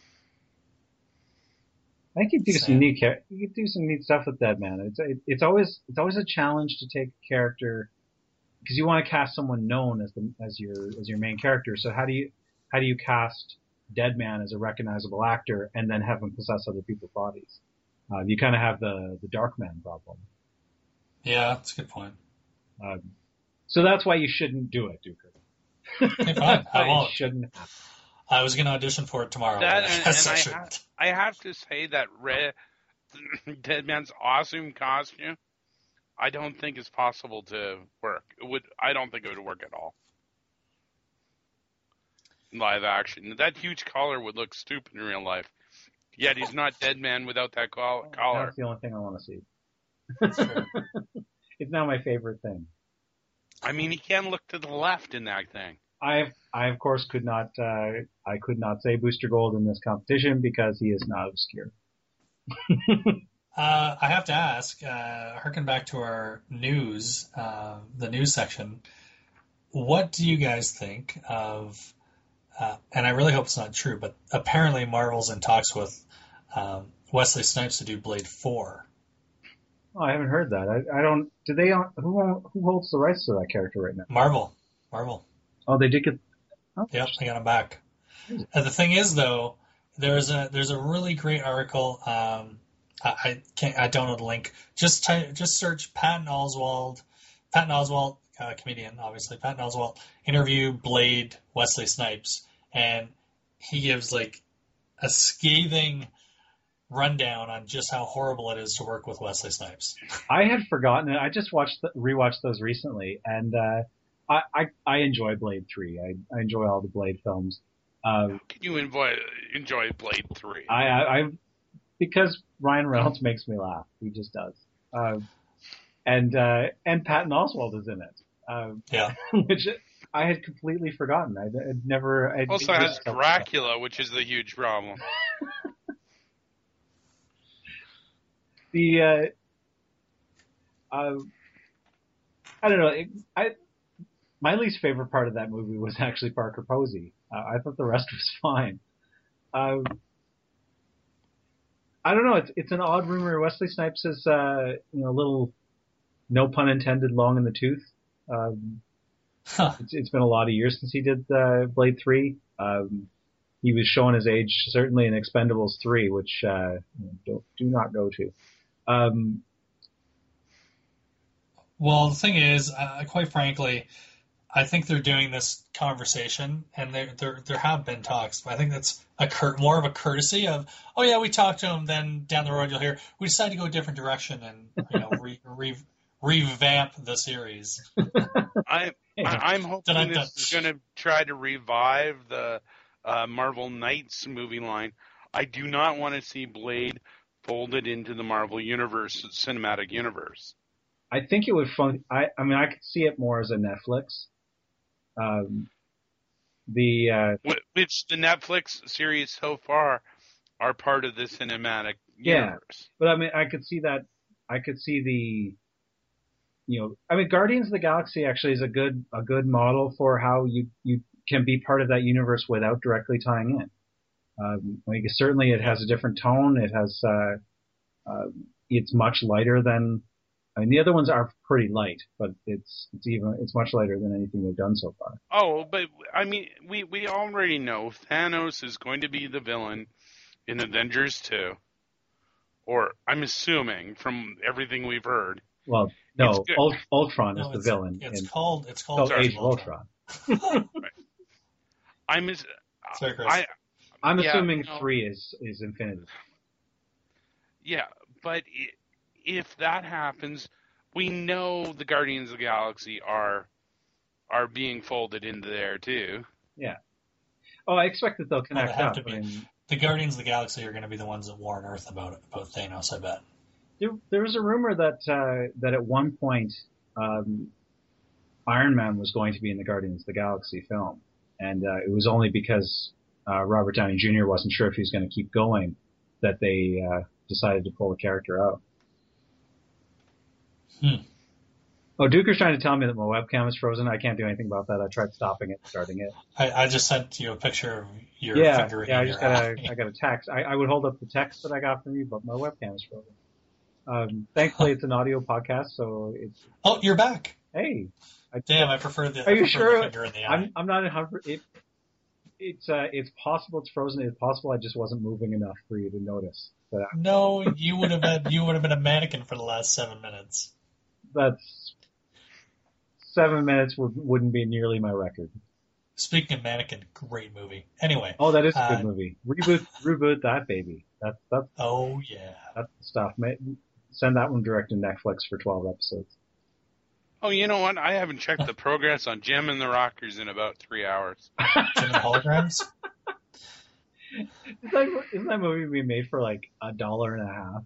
I think you do some neat stuff with Deadman. It's always a challenge to take a character, because you want to cast someone known as your main character. So how do you cast Deadman as a recognizable actor and then have him possess other people's bodies? You kind of have the Darkman problem. Yeah, that's a good point. So that's why you shouldn't do it, Duker. Okay, fine. I won't. You shouldn't have. I was going to audition for it tomorrow. I have to say that Deadman's awesome costume, I don't think it's possible to work. I don't think it would work at all. Live action. That huge collar would look stupid in real life. Yet he's not Deadman without that collar. That's the only thing I want to see. It's now my favorite thing. I mean, he can look to the left in that thing. I of course could not say Booster Gold in this competition because he is not obscure. I have to ask, harken back to our news, the news section. What do you guys think of, and I really hope it's not true, but apparently Marvel's in talks with Wesley Snipes to do Blade 4. Oh, I haven't heard that. I don't. Do they? Who holds the rights to that character right now? Marvel. Oh, they did get. Oh. Yep, they got him back. And the thing is, though, there's a really great article. I don't know the link. Just search Patton Oswalt, comedian, obviously. Patton Oswalt interview Blade Wesley Snipes, and he gives like a scathing rundown on just how horrible it is to work with Wesley Snipes. I had forgotten it. I just rewatched those recently, and I enjoy Blade 3. I enjoy all the Blade films. Can you enjoy Blade 3? Because Ryan Reynolds makes me laugh. He just does. And Patton Oswalt is in it. Yeah. Which I had completely forgotten. I'd never. Also has Dracula, which is the huge problem. I don't know. My least favorite part of that movie was actually Parker Posey. I thought the rest was fine. I don't know. It's an odd rumor. Wesley Snipes is a little, no pun intended, long in the tooth. It's been a lot of years since he did Blade 3. He was showing his age certainly in Expendables 3, which do not go to. Well, the thing is, quite frankly, I think they're doing this conversation, and there have been talks, but I think that's more of a courtesy of, oh yeah, we talked to him, then down the road you'll hear, we decided to go a different direction and revamp the series. I'm hoping this is going to try to revive the Marvel Knights movie line. I do not want to see Blade folded into the Marvel Universe, cinematic universe. I think it would fun. I could see it more as a Netflix. Which the Netflix series so far are part of the cinematic universe. But I could see that. I could see Guardians of the Galaxy actually is a good model for how you can be part of that universe without directly tying in. Certainly it has a different tone. It has it's much lighter than I mean, the other ones are pretty light, but it's much lighter than anything they've done so far. Oh, but I mean, we already know Thanos is going to be the villain in Avengers 2. Or I'm assuming from everything we've heard. Well, no, Ultron is the villain. It's called Age of Ultron. I'm assuming 3 is Infinity. Yeah, but if that happens, we know the Guardians of the Galaxy are being folded into there too. Yeah. Oh, I expect that they'll connect up. The Guardians of the Galaxy are going to be the ones that warn Earth about Thanos, I bet. There was a rumor that at one point Iron Man was going to be in the Guardians of the Galaxy film, and it was only because Robert Downey Jr. wasn't sure if he was going to keep going that they decided to pull the character out. Oh, Duker's trying to tell me that my webcam is frozen. I can't do anything about that. I tried stopping it, starting it. I just sent you a picture of your finger in your eye. I got a text. I would hold up the text that I got from you, but my webcam is frozen. Thankfully, it's an audio podcast, so it's... Oh, you're back. Hey. Damn, I prefer the Are you sure? finger in the eye. I'm not 100%. It's possible it's frozen. It's possible I just wasn't moving enough for you to notice. But no, you would have been a mannequin for the last 7 minutes. That's 7 minutes wouldn't be nearly my record. Speaking of Mannequin, great movie. Anyway. Oh, that is a good movie. Reboot that baby. That's. Oh yeah. That's the stuff. Send that one direct to Netflix for 12 episodes. Oh, you know what? I haven't checked the progress on Jem and the Rockers in about 3 hours. Jem and the Holograms? Isn't that movie being made for like $1.50?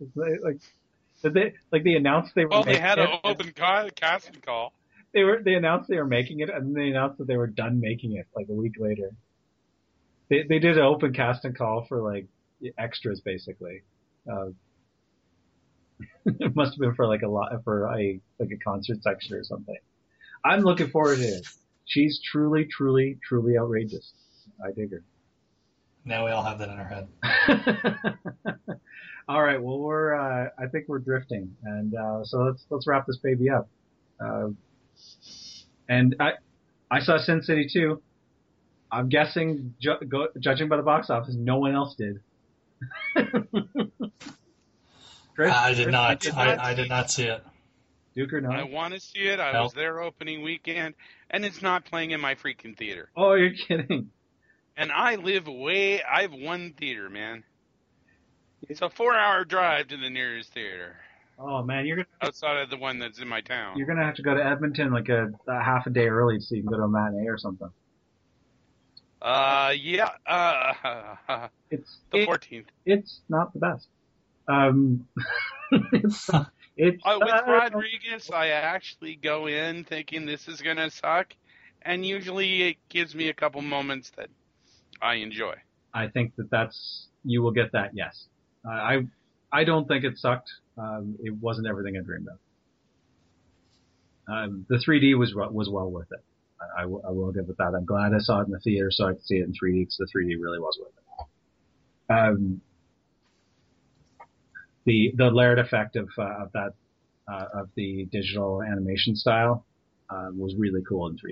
They announced they were. Well, they had an open casting call. They announced they were making it, and then they announced that they were done making it like a week later. They did an open casting call for like extras, basically. It must have been for a concert section or something. I'm looking forward to it. She's truly, truly, truly outrageous. I dig her. Now we all have that in our head. All right. Well, I think we're drifting, and so let's wrap this baby up. And I saw Sin City 2. I'm guessing, judging by the box office, no one else did. Chris, I did not see it. Duker, no? I want to see it. I was there opening weekend, and it's not playing in my freaking theater. Oh, you're kidding. And I have one theater, man. It's a 4-hour drive to the nearest theater. Oh man, you're gonna outside of the one that's in my town. You're gonna have to go to Edmonton like a half a day early so you can go to a matinee or something. Yeah. It's the 14th. It's not the best. It's with Rodriguez, I actually go in thinking this is gonna suck, and usually it gives me a couple moments that I enjoy. I think you will get that. Yes. I don't think it sucked. It wasn't everything I dreamed of. The 3D was well worth it. I will give it that. I'm glad I saw it in the theater so I could see it in 3D because the 3D really was worth it. The layered effect of the digital animation style was really cool in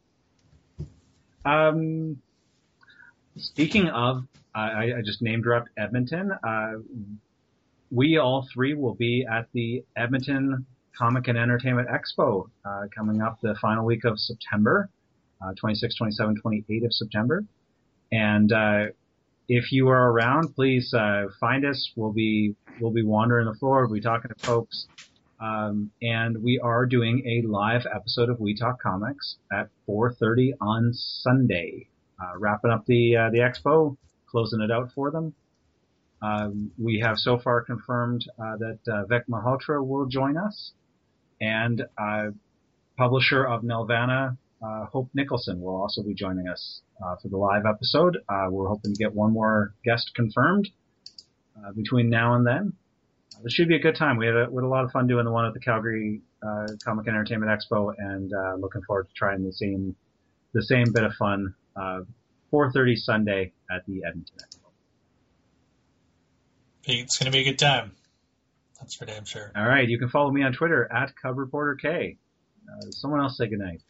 3D. Speaking of, I just name dropped Edmonton. We all three will be at the Edmonton Comic and Entertainment Expo coming up the final week of September, 26, 27, 28 of September. And if you are around, please find us. We'll be wandering the floor. We'll be talking to folks. And we are doing a live episode of We Talk Comics at 4:30 on Sunday. Wrapping up the expo, closing it out for them. We have so far confirmed that Vec Malhotra will join us, and publisher of Nelvana, Hope Nicholson, will also be joining us for the live episode. We're hoping to get one more guest confirmed between now and then. This should be a good time. We had a lot of fun doing the one at the Calgary Comic and Entertainment Expo, and looking forward to trying the same bit of fun. 4:30 Sunday at the Edmonton Expo. It's going to be a good time. That's for damn sure. All right, you can follow me on Twitter at CubReporterK. Someone else say goodnight.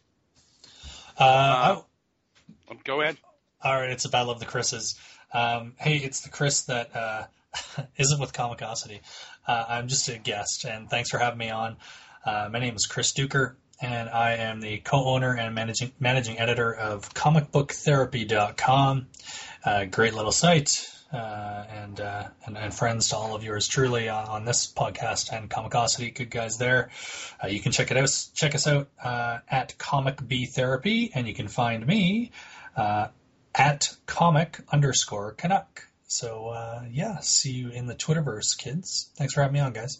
Go ahead. All right, it's a battle of the Chris's. Hey, it's the Chris that isn't with Comicosity. I'm just a guest, and thanks for having me on. My name is Chris Duker, and I am the co-owner and managing editor of comicbooktherapy.com. Great little site, and friends to all of yours truly on this podcast and Comicosity. Good guys there. You can check us out at Comic B Therapy, and you can find me at comic_Canuck. So, see you in the Twitterverse, kids. Thanks for having me on, guys.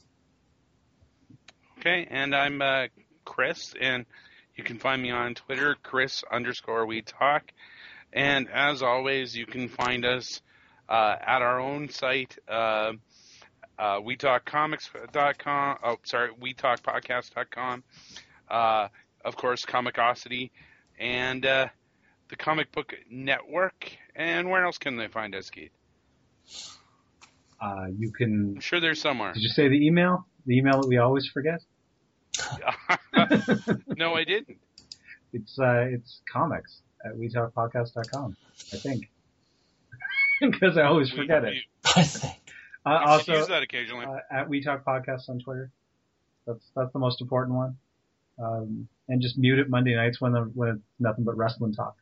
Okay, and I'm Chris, and you can find me on Twitter, Chris_WeTalk. And as always, you can find us at our own site, WeTalkComics.com. Oh, sorry, WeTalkPodcast.com. Of course, Comicosity, and the Comic Book Network. And where else can they find us, Keith? You can. I'm sure there's somewhere. Did you say the email? The email that we always forget? No, I didn't. It's comics at WeTalkPodcast.com, I think. Because I always forget it. I think. Also, use that occasionally. At WeTalkPodcast on Twitter. That's the most important one. And just mute it Monday nights when it's nothing but wrestling talk.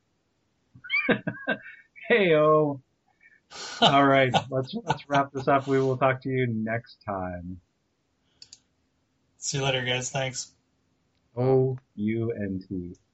Hey-o. All right, let's wrap this up. We will talk to you next time. See you later, guys. Thanks. OUNT.